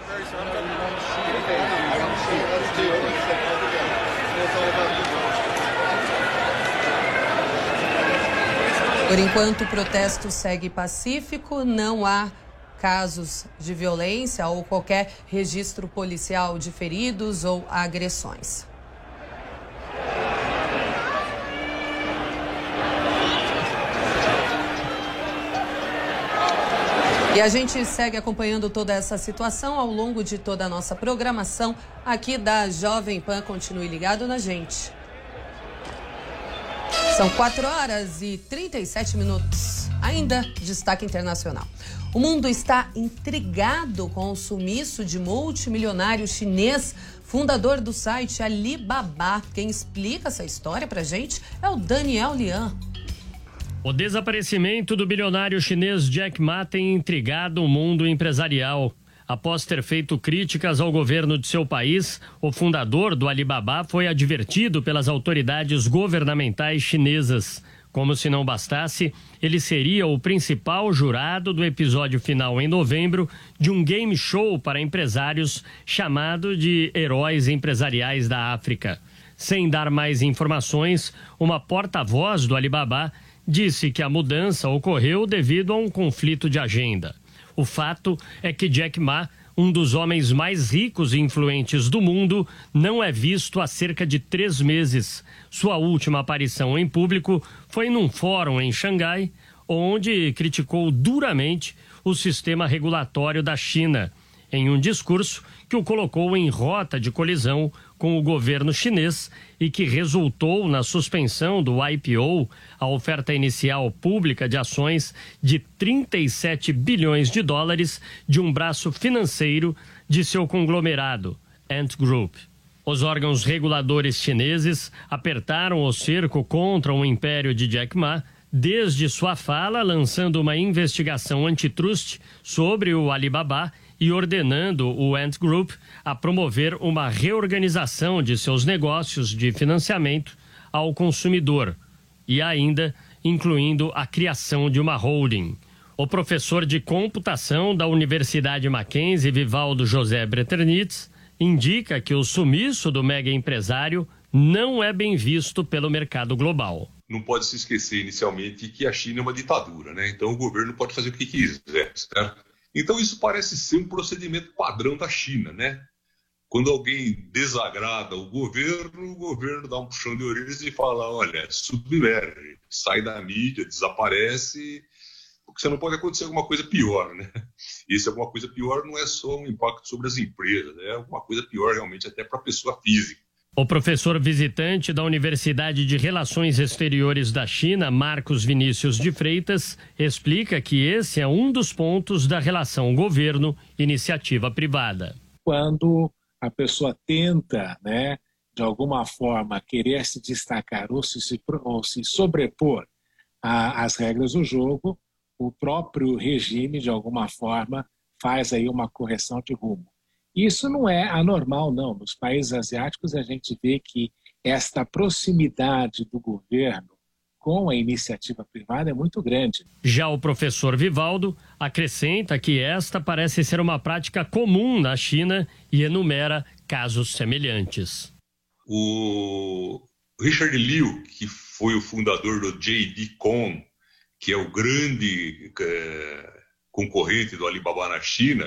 Por enquanto, o protesto segue pacífico, não há casos de violência ou qualquer registro policial de feridos ou agressões. E a gente segue acompanhando toda essa situação ao longo de toda a nossa programação aqui da Jovem Pan. Continue ligado na gente. São 4h37. Ainda destaque internacional. O mundo está intrigado com o sumiço de multimilionário chinês, fundador do site Alibaba. Quem explica essa história pra gente é o Daniel Lian. O desaparecimento do bilionário chinês Jack Ma tem intrigado o mundo empresarial. Após ter feito críticas ao governo de seu país, o fundador do Alibaba foi advertido pelas autoridades governamentais chinesas. Como se não bastasse, ele seria o principal jurado do episódio final em novembro de um game show para empresários chamado de Heróis Empresariais da África. Sem dar mais informações, uma porta-voz do Alibaba disse que a mudança ocorreu devido a um conflito de agenda. O fato é que Jack Ma, um dos homens mais ricos e influentes do mundo, não é visto há cerca de 3 meses. Sua última aparição em público foi num fórum em Xangai, onde criticou duramente o sistema regulatório da China, em um discurso que o colocou em rota de colisão com o governo chinês e que resultou na suspensão do IPO, a oferta inicial pública de ações de 37 bilhões de dólares de um braço financeiro de seu conglomerado, Ant Group. Os órgãos reguladores chineses apertaram o cerco contra o império de Jack Ma, desde sua fala lançando uma investigação antitrust sobre o Alibaba e ordenando o Ant Group a promover uma reorganização de seus negócios de financiamento ao consumidor e ainda incluindo a criação de uma holding. O professor de computação da Universidade Mackenzie, Vivaldo José Breternitz, indica que o sumiço do mega empresário não é bem visto pelo mercado global. Não pode se esquecer inicialmente que a China é uma ditadura, né? Então o governo pode fazer o que quiser, certo? Então isso parece ser um procedimento padrão da China, né? Quando alguém desagrada o governo dá um puxão de orelhas e fala, olha, submerge, sai da mídia, desaparece, porque você não pode acontecer alguma coisa pior, né? E se alguma coisa pior não é só um impacto sobre as empresas, é alguma coisa pior realmente até para a pessoa física. O professor visitante da Universidade de Relações Exteriores da China, Marcos Vinícius de Freitas, explica que esse é um dos pontos da relação governo-iniciativa privada. Quando a pessoa tenta, de alguma forma, querer se destacar ou se sobrepor às regras do jogo, o próprio regime, de alguma forma, faz aí uma correção de rumo. Isso não é anormal, não. Nos países asiáticos, a gente vê que esta proximidade do governo com a iniciativa privada é muito grande. Já o professor Vivaldo acrescenta que esta parece ser uma prática comum na China e enumera casos semelhantes. O Richard Liu, que foi o fundador do JD.com, que é o grande concorrente do Alibaba na China,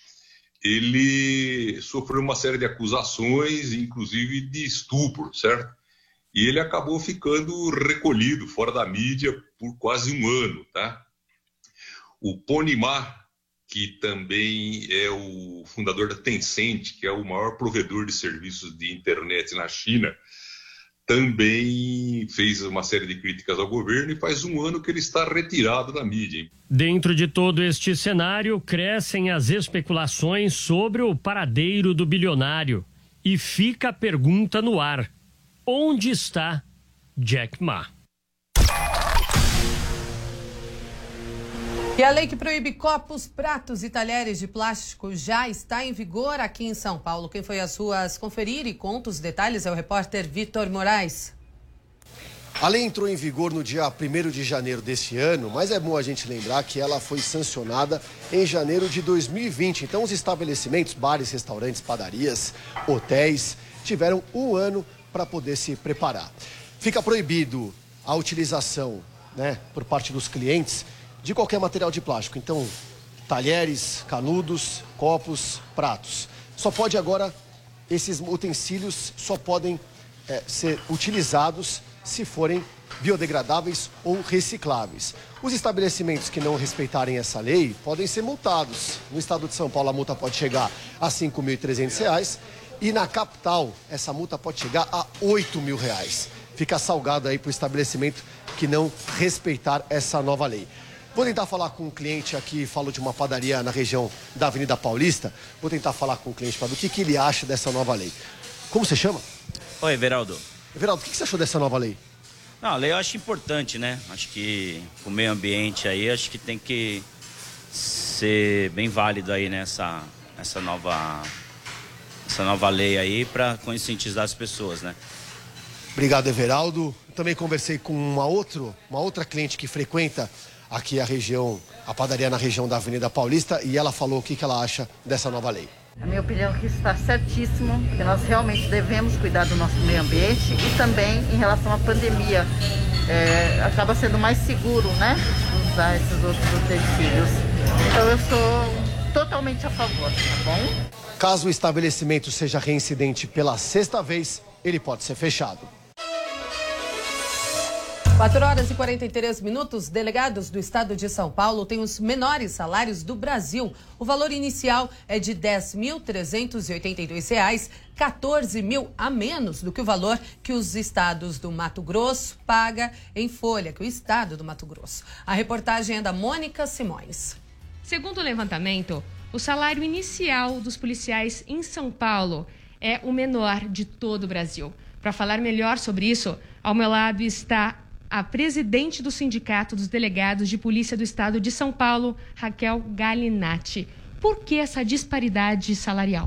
ele sofreu uma série de acusações, inclusive de estupro, certo? E ele acabou ficando recolhido, fora da mídia, por quase um ano, tá? O Pony Ma, que também é o fundador da Tencent, que é o maior provedor de serviços de internet na China, também fez uma série de críticas ao governo e faz um ano que ele está retirado da mídia. Dentro de todo este cenário, crescem as especulações sobre o paradeiro do bilionário. E fica a pergunta no ar: onde está Jack Ma? E a lei que proíbe copos, pratos e talheres de plástico já está em vigor aqui em São Paulo. Quem foi às ruas conferir e conta os detalhes é o repórter Vitor Moraes. A lei entrou em vigor no dia 1º de janeiro deste ano, mas é bom a gente lembrar que ela foi sancionada em janeiro de 2020. Então os estabelecimentos, bares, restaurantes, padarias, hotéis, tiveram um ano para poder se preparar. Fica proibido a utilização, por parte dos clientes, de qualquer material de plástico. Então, talheres, canudos, copos, pratos. Só pode agora, esses utensílios só podem ser utilizados se forem biodegradáveis ou recicláveis. Os estabelecimentos que não respeitarem essa lei podem ser multados. No estado de São Paulo, a multa pode chegar a R$ 5.300 e na capital, essa multa pode chegar a R$ 8.000. Fica salgado aí para o estabelecimento que não respeitar essa nova lei. Vou tentar falar com um cliente aqui, falo de uma padaria na região da Avenida Paulista. Vou tentar falar com o cliente para ver o que ele acha dessa nova lei. Como você chama? Oi, Everaldo. Everaldo, o que você achou dessa nova lei? Não, a lei eu acho importante, Acho que o meio ambiente aí, acho que tem que ser bem válido aí nessa nova lei aí para conscientizar as pessoas, Obrigado, Everaldo. Eu também conversei com uma outra cliente que frequenta aqui a padaria na região da Avenida Paulista, e ela falou o que ela acha dessa nova lei. A minha opinião é que está certíssimo, que nós realmente devemos cuidar do nosso meio ambiente e também em relação à pandemia. Acaba sendo mais seguro, né, usar esses outros utensílios. Então eu sou totalmente a favor, tá bom? Caso o estabelecimento seja reincidente pela 6ª vez, ele pode ser fechado. 4h43. Delegados do estado de São Paulo têm os menores salários do Brasil. O valor inicial é de R$ 10.382, 14 mil a menos do que o valor que os estados do Mato Grosso paga em folha, que o estado do Mato Grosso. A reportagem é da Mônica Simões. Segundo o levantamento, o salário inicial dos policiais em São Paulo é o menor de todo o Brasil. Para falar melhor sobre isso, ao meu lado está a presidente do Sindicato dos Delegados de Polícia do Estado de São Paulo, Raquel Galinatti. Por que essa disparidade salarial?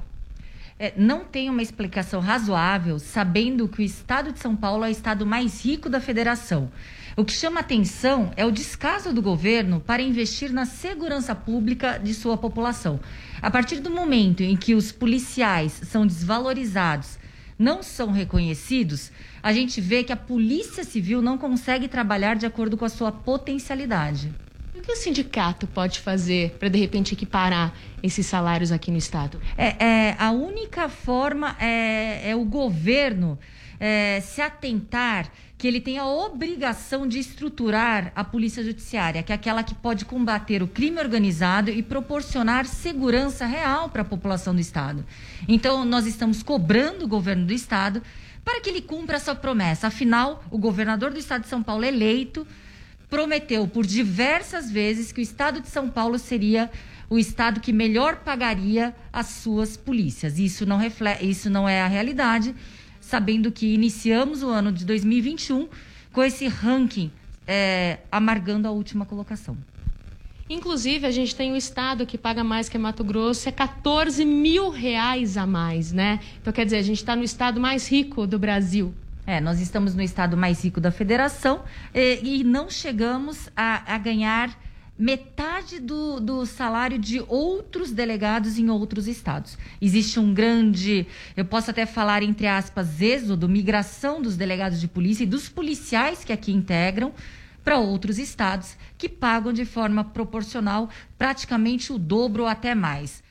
Não tem uma explicação razoável, sabendo que o Estado de São Paulo é o estado mais rico da federação. O que chama atenção é o descaso do governo para investir na segurança pública de sua população. A partir do momento em que os policiais são desvalorizados, não são reconhecidos, a gente vê que a Polícia Civil não consegue trabalhar de acordo com a sua potencialidade. O que o sindicato pode fazer para, de repente, equiparar esses salários aqui no Estado? A única forma é o governo se atentar que ele tem a obrigação de estruturar a Polícia Judiciária, que é aquela que pode combater o crime organizado e proporcionar segurança real para a população do Estado. Então, nós estamos cobrando o governo do Estado para que ele cumpra essa promessa. Afinal, o governador do Estado de São Paulo eleito prometeu por diversas vezes que o Estado de São Paulo seria o estado que melhor pagaria as suas polícias. Isso não é a realidade, sabendo que iniciamos o ano de 2021 com esse ranking amargando a última colocação. Inclusive, a gente tem um estado que paga mais que Mato Grosso, é R$14 mil a mais, né? Então, quer dizer, a gente está no estado mais rico do Brasil. Nós estamos no estado mais rico da federação e não chegamos a ganhar metade do salário de outros delegados em outros estados. Existe um grande, eu posso até falar entre aspas, êxodo, migração dos delegados de polícia e dos policiais que aqui integram para outros estados que pagam de forma proporcional praticamente o dobro ou até mais.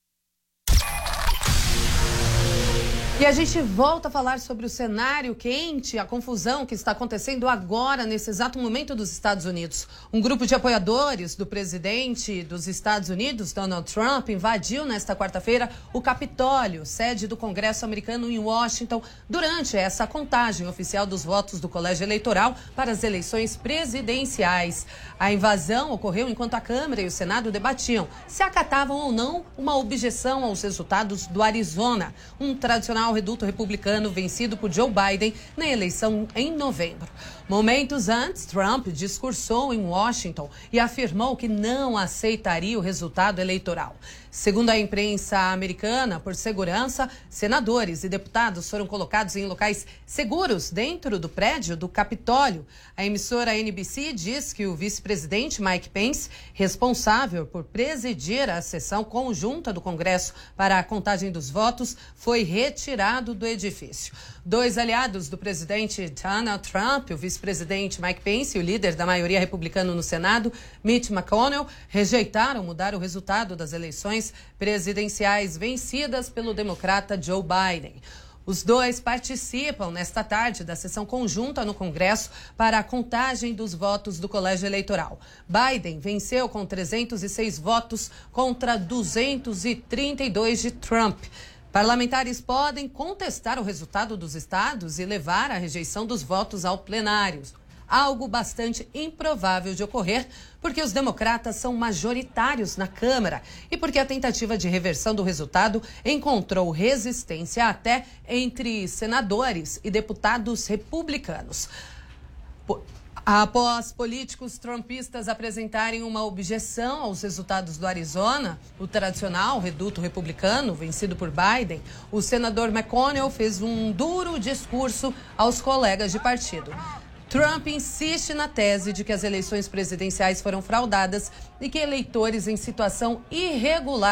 E a gente volta a falar sobre o cenário quente, a confusão que está acontecendo agora, nesse exato momento, dos Estados Unidos. Um grupo de apoiadores do presidente dos Estados Unidos, Donald Trump, invadiu nesta quarta-feira o Capitólio, sede do Congresso americano em Washington, durante essa contagem oficial dos votos do Colégio Eleitoral para as eleições presidenciais. A invasão ocorreu enquanto a Câmara e o Senado debatiam se acatavam ou não uma objeção aos resultados do Arizona, um tradicional reduto republicano vencido por Joe Biden na eleição em novembro. Momentos antes, Trump discursou em Washington e afirmou que não aceitaria o resultado eleitoral. Segundo a imprensa americana, por segurança, senadores e deputados foram colocados em locais seguros dentro do prédio do Capitólio. A emissora NBC diz que o vice-presidente Mike Pence, responsável por presidir a sessão conjunta do Congresso para a contagem dos votos, foi retirado do edifício. Dois aliados do presidente Donald Trump, o vice-presidente Mike Pence e o líder da maioria republicana no Senado, Mitch McConnell, rejeitaram mudar o resultado das eleições presidenciais vencidas pelo democrata Joe Biden. Os dois participam nesta tarde da sessão conjunta no Congresso para a contagem dos votos do Colégio Eleitoral. Biden venceu com 306 votos contra 232 de Trump. Parlamentares podem contestar o resultado dos estados e levar a rejeição dos votos ao plenário. Algo bastante improvável de ocorrer, porque os democratas são majoritários na Câmara e porque a tentativa de reversão do resultado encontrou resistência até entre senadores e deputados republicanos. Após políticos trumpistas apresentarem uma objeção aos resultados do Arizona, o tradicional reduto republicano vencido por Biden, o senador McConnell fez um duro discurso aos colegas de partido. Trump insiste na tese de que as eleições presidenciais foram fraudadas e que eleitores em situação irregular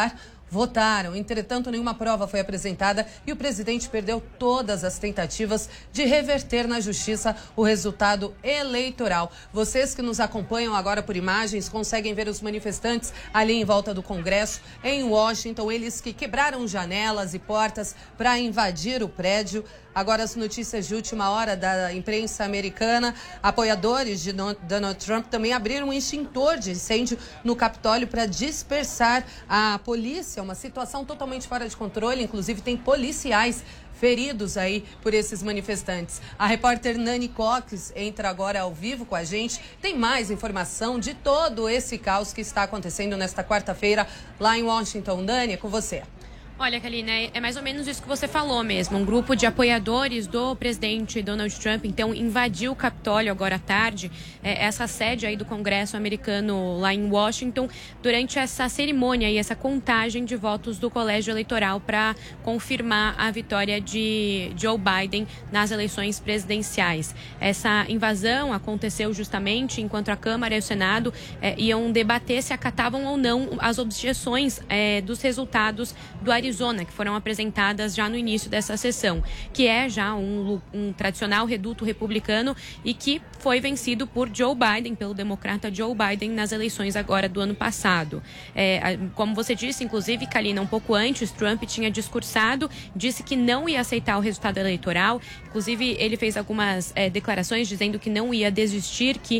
votaram. Entretanto, nenhuma prova foi apresentada e o presidente perdeu todas as tentativas de reverter na justiça o resultado eleitoral. Vocês que nos acompanham agora por imagens conseguem ver os manifestantes ali em volta do Congresso em Washington, eles que quebraram janelas e portas para invadir o prédio. Agora as notícias de última hora da imprensa americana. Apoiadores de Donald Trump também abriram um extintor de incêndio no Capitólio para dispersar a polícia. Uma situação totalmente fora de controle, inclusive tem policiais feridos aí por esses manifestantes. A repórter Nani Cox entra agora ao vivo com a gente. Tem mais informação de todo esse caos que está acontecendo nesta quarta-feira lá em Washington. Nani, é com você. Olha, Kalina, é mais ou menos isso que você falou mesmo. Um grupo de apoiadores do presidente Donald Trump, então, invadiu o Capitólio agora à tarde, essa sede aí do Congresso americano lá em Washington, durante essa cerimônia e essa contagem de votos do colégio eleitoral para confirmar a vitória de Joe Biden nas eleições presidenciais. Essa invasão aconteceu justamente enquanto a Câmara e o Senado iam debater se acatavam ou não as objeções dos resultados do Arizona, que foram apresentadas já no início dessa sessão, que é já um tradicional reduto republicano e que foi vencido por Joe Biden, pelo democrata Joe Biden, nas eleições agora do ano passado. Como você disse, inclusive, Kalina, um pouco antes, Trump tinha discursado, disse que não ia aceitar o resultado eleitoral. Inclusive, ele fez algumas declarações dizendo que não ia desistir, que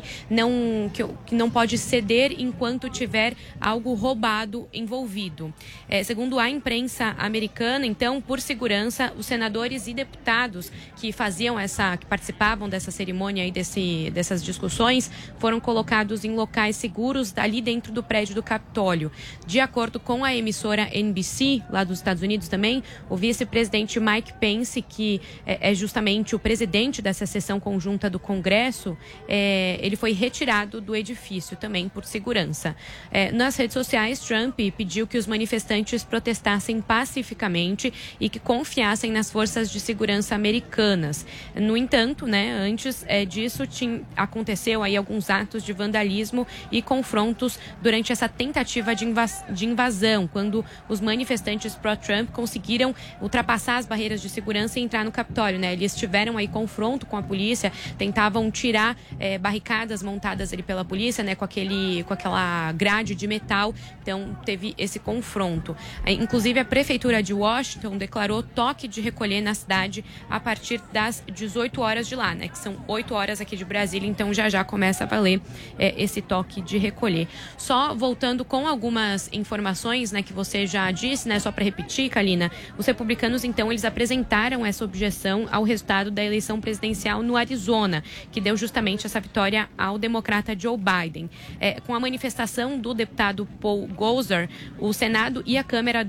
não pode ceder enquanto tiver algo roubado envolvido. Segundo a imprensa americana, então, por segurança, os senadores e deputados que participavam dessa cerimônia e dessas discussões foram colocados em locais seguros ali dentro do prédio do Capitólio. De acordo com a emissora NBC, lá dos Estados Unidos também, o vice-presidente Mike Pence, que é justamente o presidente dessa sessão conjunta do Congresso, ele foi retirado do edifício também por segurança. Nas redes sociais, Trump pediu que os manifestantes protestassem pacificamente e que confiassem nas forças de segurança americanas. No entanto, antes disso aconteceu aí alguns atos de vandalismo e confrontos durante essa tentativa de invasão, quando os manifestantes pró-Trump conseguiram ultrapassar as barreiras de segurança e entrar no Capitólio, Eles tiveram aí confronto com a polícia, tentavam tirar barricadas montadas ali pela polícia, com aquela grade de metal. Então teve esse confronto. Inclusive a Prefeitura de Washington declarou toque de recolher na cidade a partir das 18 horas de lá, que são 8 horas aqui de Brasília, então já começa a valer esse toque de recolher. Só voltando com algumas informações, que você já disse, só para repetir, Kalina, os republicanos, então, eles apresentaram essa objeção ao resultado da eleição presidencial no Arizona, que deu justamente essa vitória ao democrata Joe Biden. Com a manifestação do deputado Paul Gosar, o Senado e a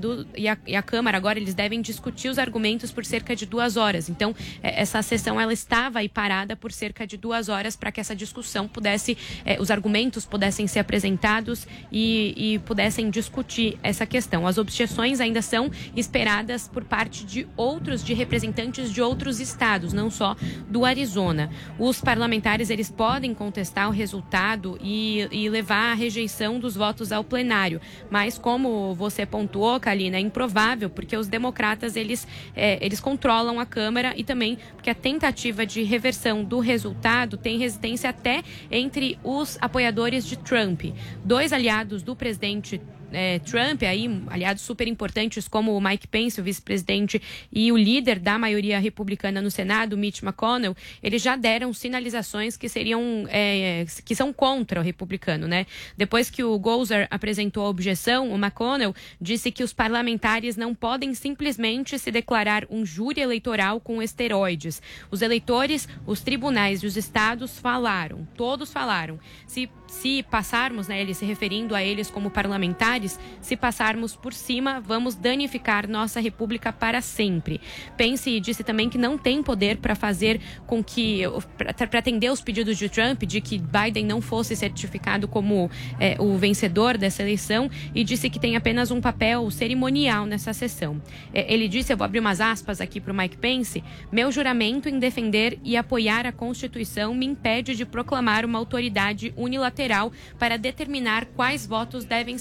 Câmara agora eles devem discutir os argumentos por cerca de 2 horas. Então, essa sessão ela estava aí parada por cerca de 2 horas para que essa discussão os argumentos pudessem ser apresentados e pudessem discutir essa questão. As objeções ainda são esperadas por parte de representantes de outros estados, não só do Arizona. Os parlamentares eles podem contestar o resultado e levar a rejeição dos votos ao plenário, mas como você pontuou, Kalina, é improvável, porque os democratas eles controlam a Câmara e também porque a tentativa de reversão do resultado tem resistência até entre os apoiadores de Trump. 2 aliados do presidente Trump, aí, aliados super importantes como o Mike Pence, o vice-presidente, e o líder da maioria republicana no Senado, Mitch McConnell, eles já deram sinalizações que são contra o republicano, Depois que o Gosar apresentou a objeção, o McConnell disse que os parlamentares não podem simplesmente se declarar um júri eleitoral com esteroides. Os eleitores, os tribunais e os estados todos falaram. Se passarmos, ele se referindo a eles como parlamentares, se passarmos por cima, vamos danificar nossa república para sempre. Pence disse também que não tem poder para fazer com que, para atender os pedidos de Trump, de que Biden não fosse certificado como o vencedor dessa eleição, e disse que tem apenas um papel cerimonial nessa sessão. Ele disse, eu vou abrir umas aspas aqui para o Mike Pence, meu juramento em defender e apoiar a Constituição me impede de proclamar uma autoridade unilateral para determinar quais votos devem ser contados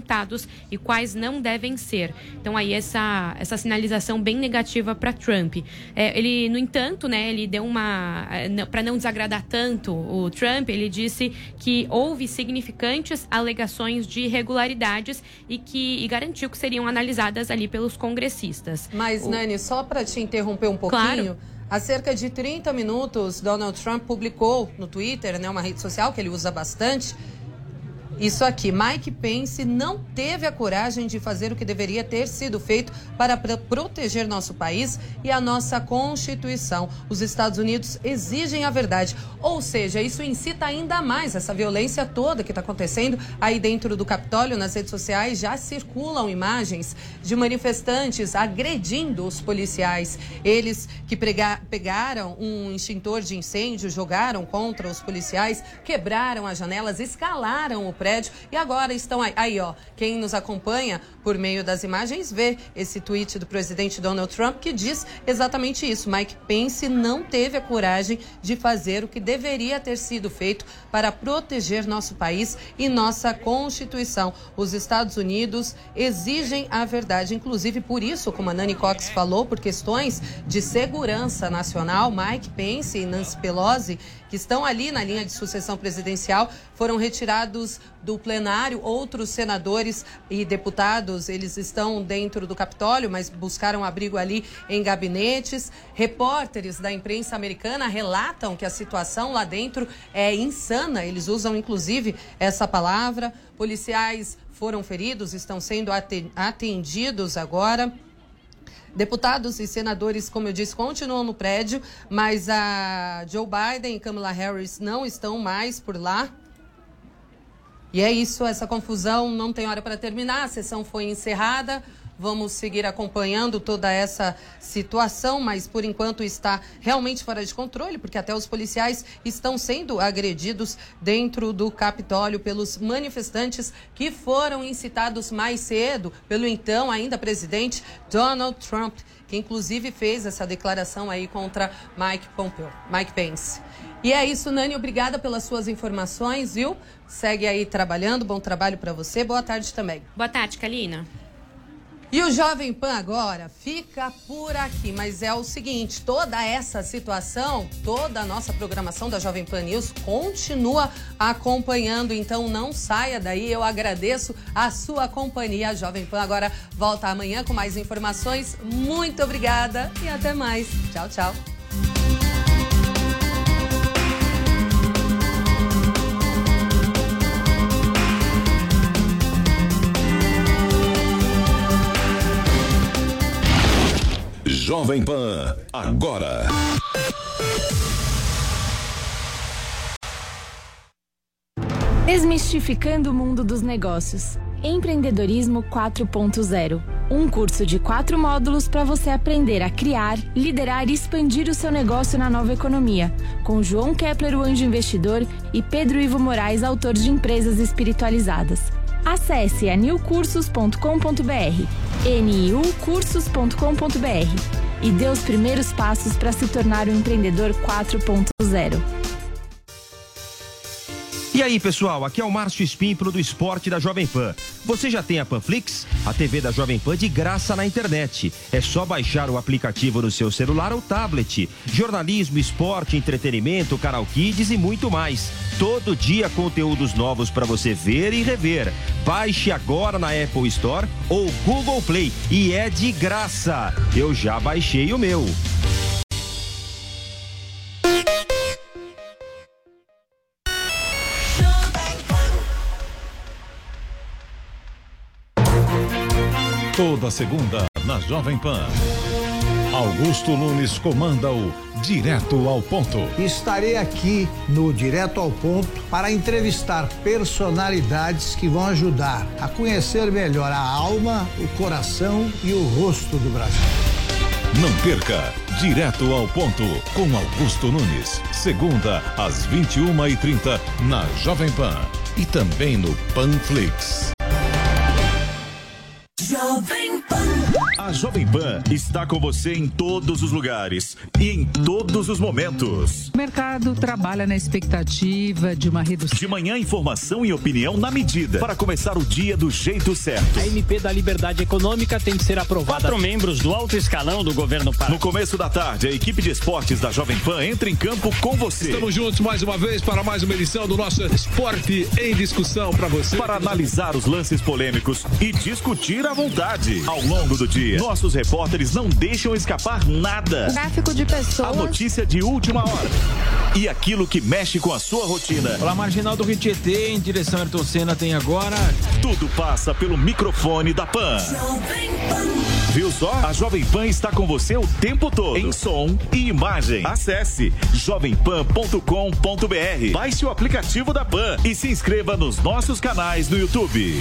exportados e quais não devem ser. Então aí essa sinalização bem negativa para Trump. Ele, no entanto, né, ele deu para não desagradar tanto o Trump, ele disse que houve significantes alegações de irregularidades e garantiu que seriam analisadas ali pelos congressistas. Mas, Nani, só para te interromper um pouquinho, claro. Há cerca de 30 minutos, Donald Trump publicou no Twitter, né, uma rede social que ele usa bastante, isso aqui: Mike Pence não teve a coragem de fazer o que deveria ter sido feito para proteger nosso país e a nossa Constituição. Os Estados Unidos exigem a verdade. Ou seja, isso incita ainda mais essa violência toda que está acontecendo aí dentro do Capitólio. Nas redes sociais já circulam imagens de manifestantes agredindo os policiais. Eles que pegaram um extintor de incêndio, jogaram contra os policiais, quebraram as janelas, escalaram o prédio e agora estão aí, ó. Quem nos acompanha por meio das imagens vê esse tweet do presidente Donald Trump que diz exatamente isso: Mike Pence não teve a coragem de fazer o que deveria ter sido feito para proteger nosso país e nossa Constituição. Os Estados Unidos exigem a verdade, inclusive por isso, como a Nani Cox falou, por questões de segurança nacional, Mike Pence e Nancy Pelosi, que estão ali na linha de sucessão presidencial, foram retirados do plenário. Outros senadores e deputados, eles estão dentro do Capitólio, mas buscaram abrigo ali em gabinetes. Repórteres da imprensa americana relatam que a situação lá dentro é insana, eles usam inclusive essa palavra. Policiais foram feridos, estão sendo atendidos agora. Deputados e senadores, como eu disse, continuam no prédio, mas a Joe Biden e Kamala Harris não estão mais por lá. E é isso, essa confusão não tem hora para terminar, a sessão foi encerrada. Vamos seguir acompanhando toda essa situação, mas por enquanto está realmente fora de controle, porque até os policiais estão sendo agredidos dentro do Capitólio pelos manifestantes que foram incitados mais cedo pelo então ainda presidente Donald Trump, que inclusive fez essa declaração aí contra Mike Pence. E é isso, Nani, obrigada pelas suas informações, viu? Segue aí trabalhando, bom trabalho para você, boa tarde também. Boa tarde, Kalina. E o Jovem Pan agora fica por aqui, mas é o seguinte, toda essa situação, toda a nossa programação da Jovem Pan News continua acompanhando, então não saia daí, eu agradeço a sua companhia. A Jovem Pan agora volta amanhã com mais informações, muito obrigada e até mais. Tchau, tchau. Jovem Pan, agora. Desmistificando o mundo dos negócios. Empreendedorismo 4.0. Um curso de 4 módulos para você aprender a criar, liderar e expandir o seu negócio na nova economia. Com João Kepler, o anjo investidor, e Pedro Ivo Moraes, autor de Empresas Espiritualizadas. Acesse niucursos.com.br, niucursos.com.br e dê os primeiros passos para se tornar um empreendedor 4.0. E aí, pessoal, aqui é o Márcio Espímpolo do Esporte da Jovem Pan. Você já tem a Panflix? A TV da Jovem Pan de graça na internet. É só baixar o aplicativo no seu celular ou tablet. Jornalismo, esporte, entretenimento, canal Kids e muito mais. Todo dia conteúdos novos para você ver e rever. Baixe agora na Apple Store ou Google Play e é de graça. Eu já baixei o meu. Toda segunda, na Jovem Pan, Augusto Nunes comanda o Direto ao Ponto. Estarei aqui no Direto ao Ponto para entrevistar personalidades que vão ajudar a conhecer melhor a alma, o coração e o rosto do Brasil. Não perca Direto ao Ponto com Augusto Nunes, segunda às 21h30 na Jovem Pan e também no Panflix. Jovem Pan. A Jovem Pan está com você em todos os lugares e em todos os momentos. O mercado trabalha na expectativa de uma redução. De manhã, informação e opinião na medida para começar o dia do jeito certo. A MP da Liberdade Econômica tem que ser aprovada. 4 membros do alto escalão do governo Pará. No começo da tarde, a equipe de esportes da Jovem Pan entra em campo com você. Estamos juntos mais uma vez para mais uma edição do nosso Esporte em Discussão para você. Para analisar os lances polêmicos e discutir à vontade. Ao longo do dia, nossos repórteres não deixam escapar nada. O tráfico de pessoas. A notícia de última hora. E aquilo que mexe com a sua rotina. Pela marginal do Rio Tietê, em direção a Ayrton Senna, tem agora... Tudo passa pelo microfone da Pan. Viu só? A Jovem Pan está com você o tempo todo. Em som e imagem. Acesse jovempan.com.br. Baixe o aplicativo da Pan e se inscreva nos nossos canais no YouTube.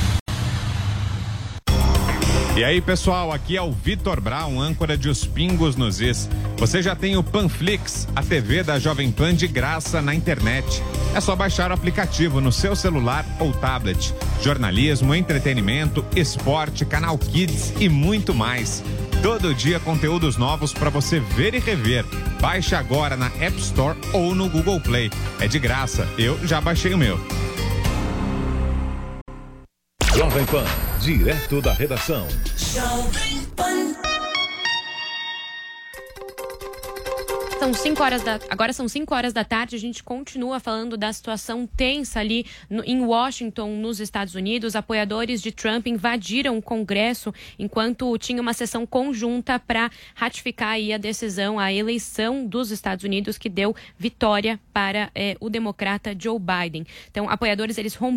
E aí, pessoal, aqui é o Vitor Brown, âncora de Os Pingos nos Is. Você já tem o Panflix, a TV da Jovem Pan de graça na internet. É só baixar o aplicativo no seu celular ou tablet. Jornalismo, entretenimento, esporte, canal Kids e muito mais. Todo dia conteúdos novos para você ver e rever. Baixe agora na App Store ou no Google Play. É de graça, eu já baixei o meu. Jovem Pan, direto da redação. Jovem Pan. Agora são 5 horas da tarde, a gente continua falando da situação tensa ali em Washington, nos Estados Unidos. Apoiadores de Trump invadiram o Congresso enquanto tinha uma sessão conjunta para ratificar aí a decisão, a eleição dos Estados Unidos que deu vitória para o democrata Joe Biden. Então, apoiadores, eles romperam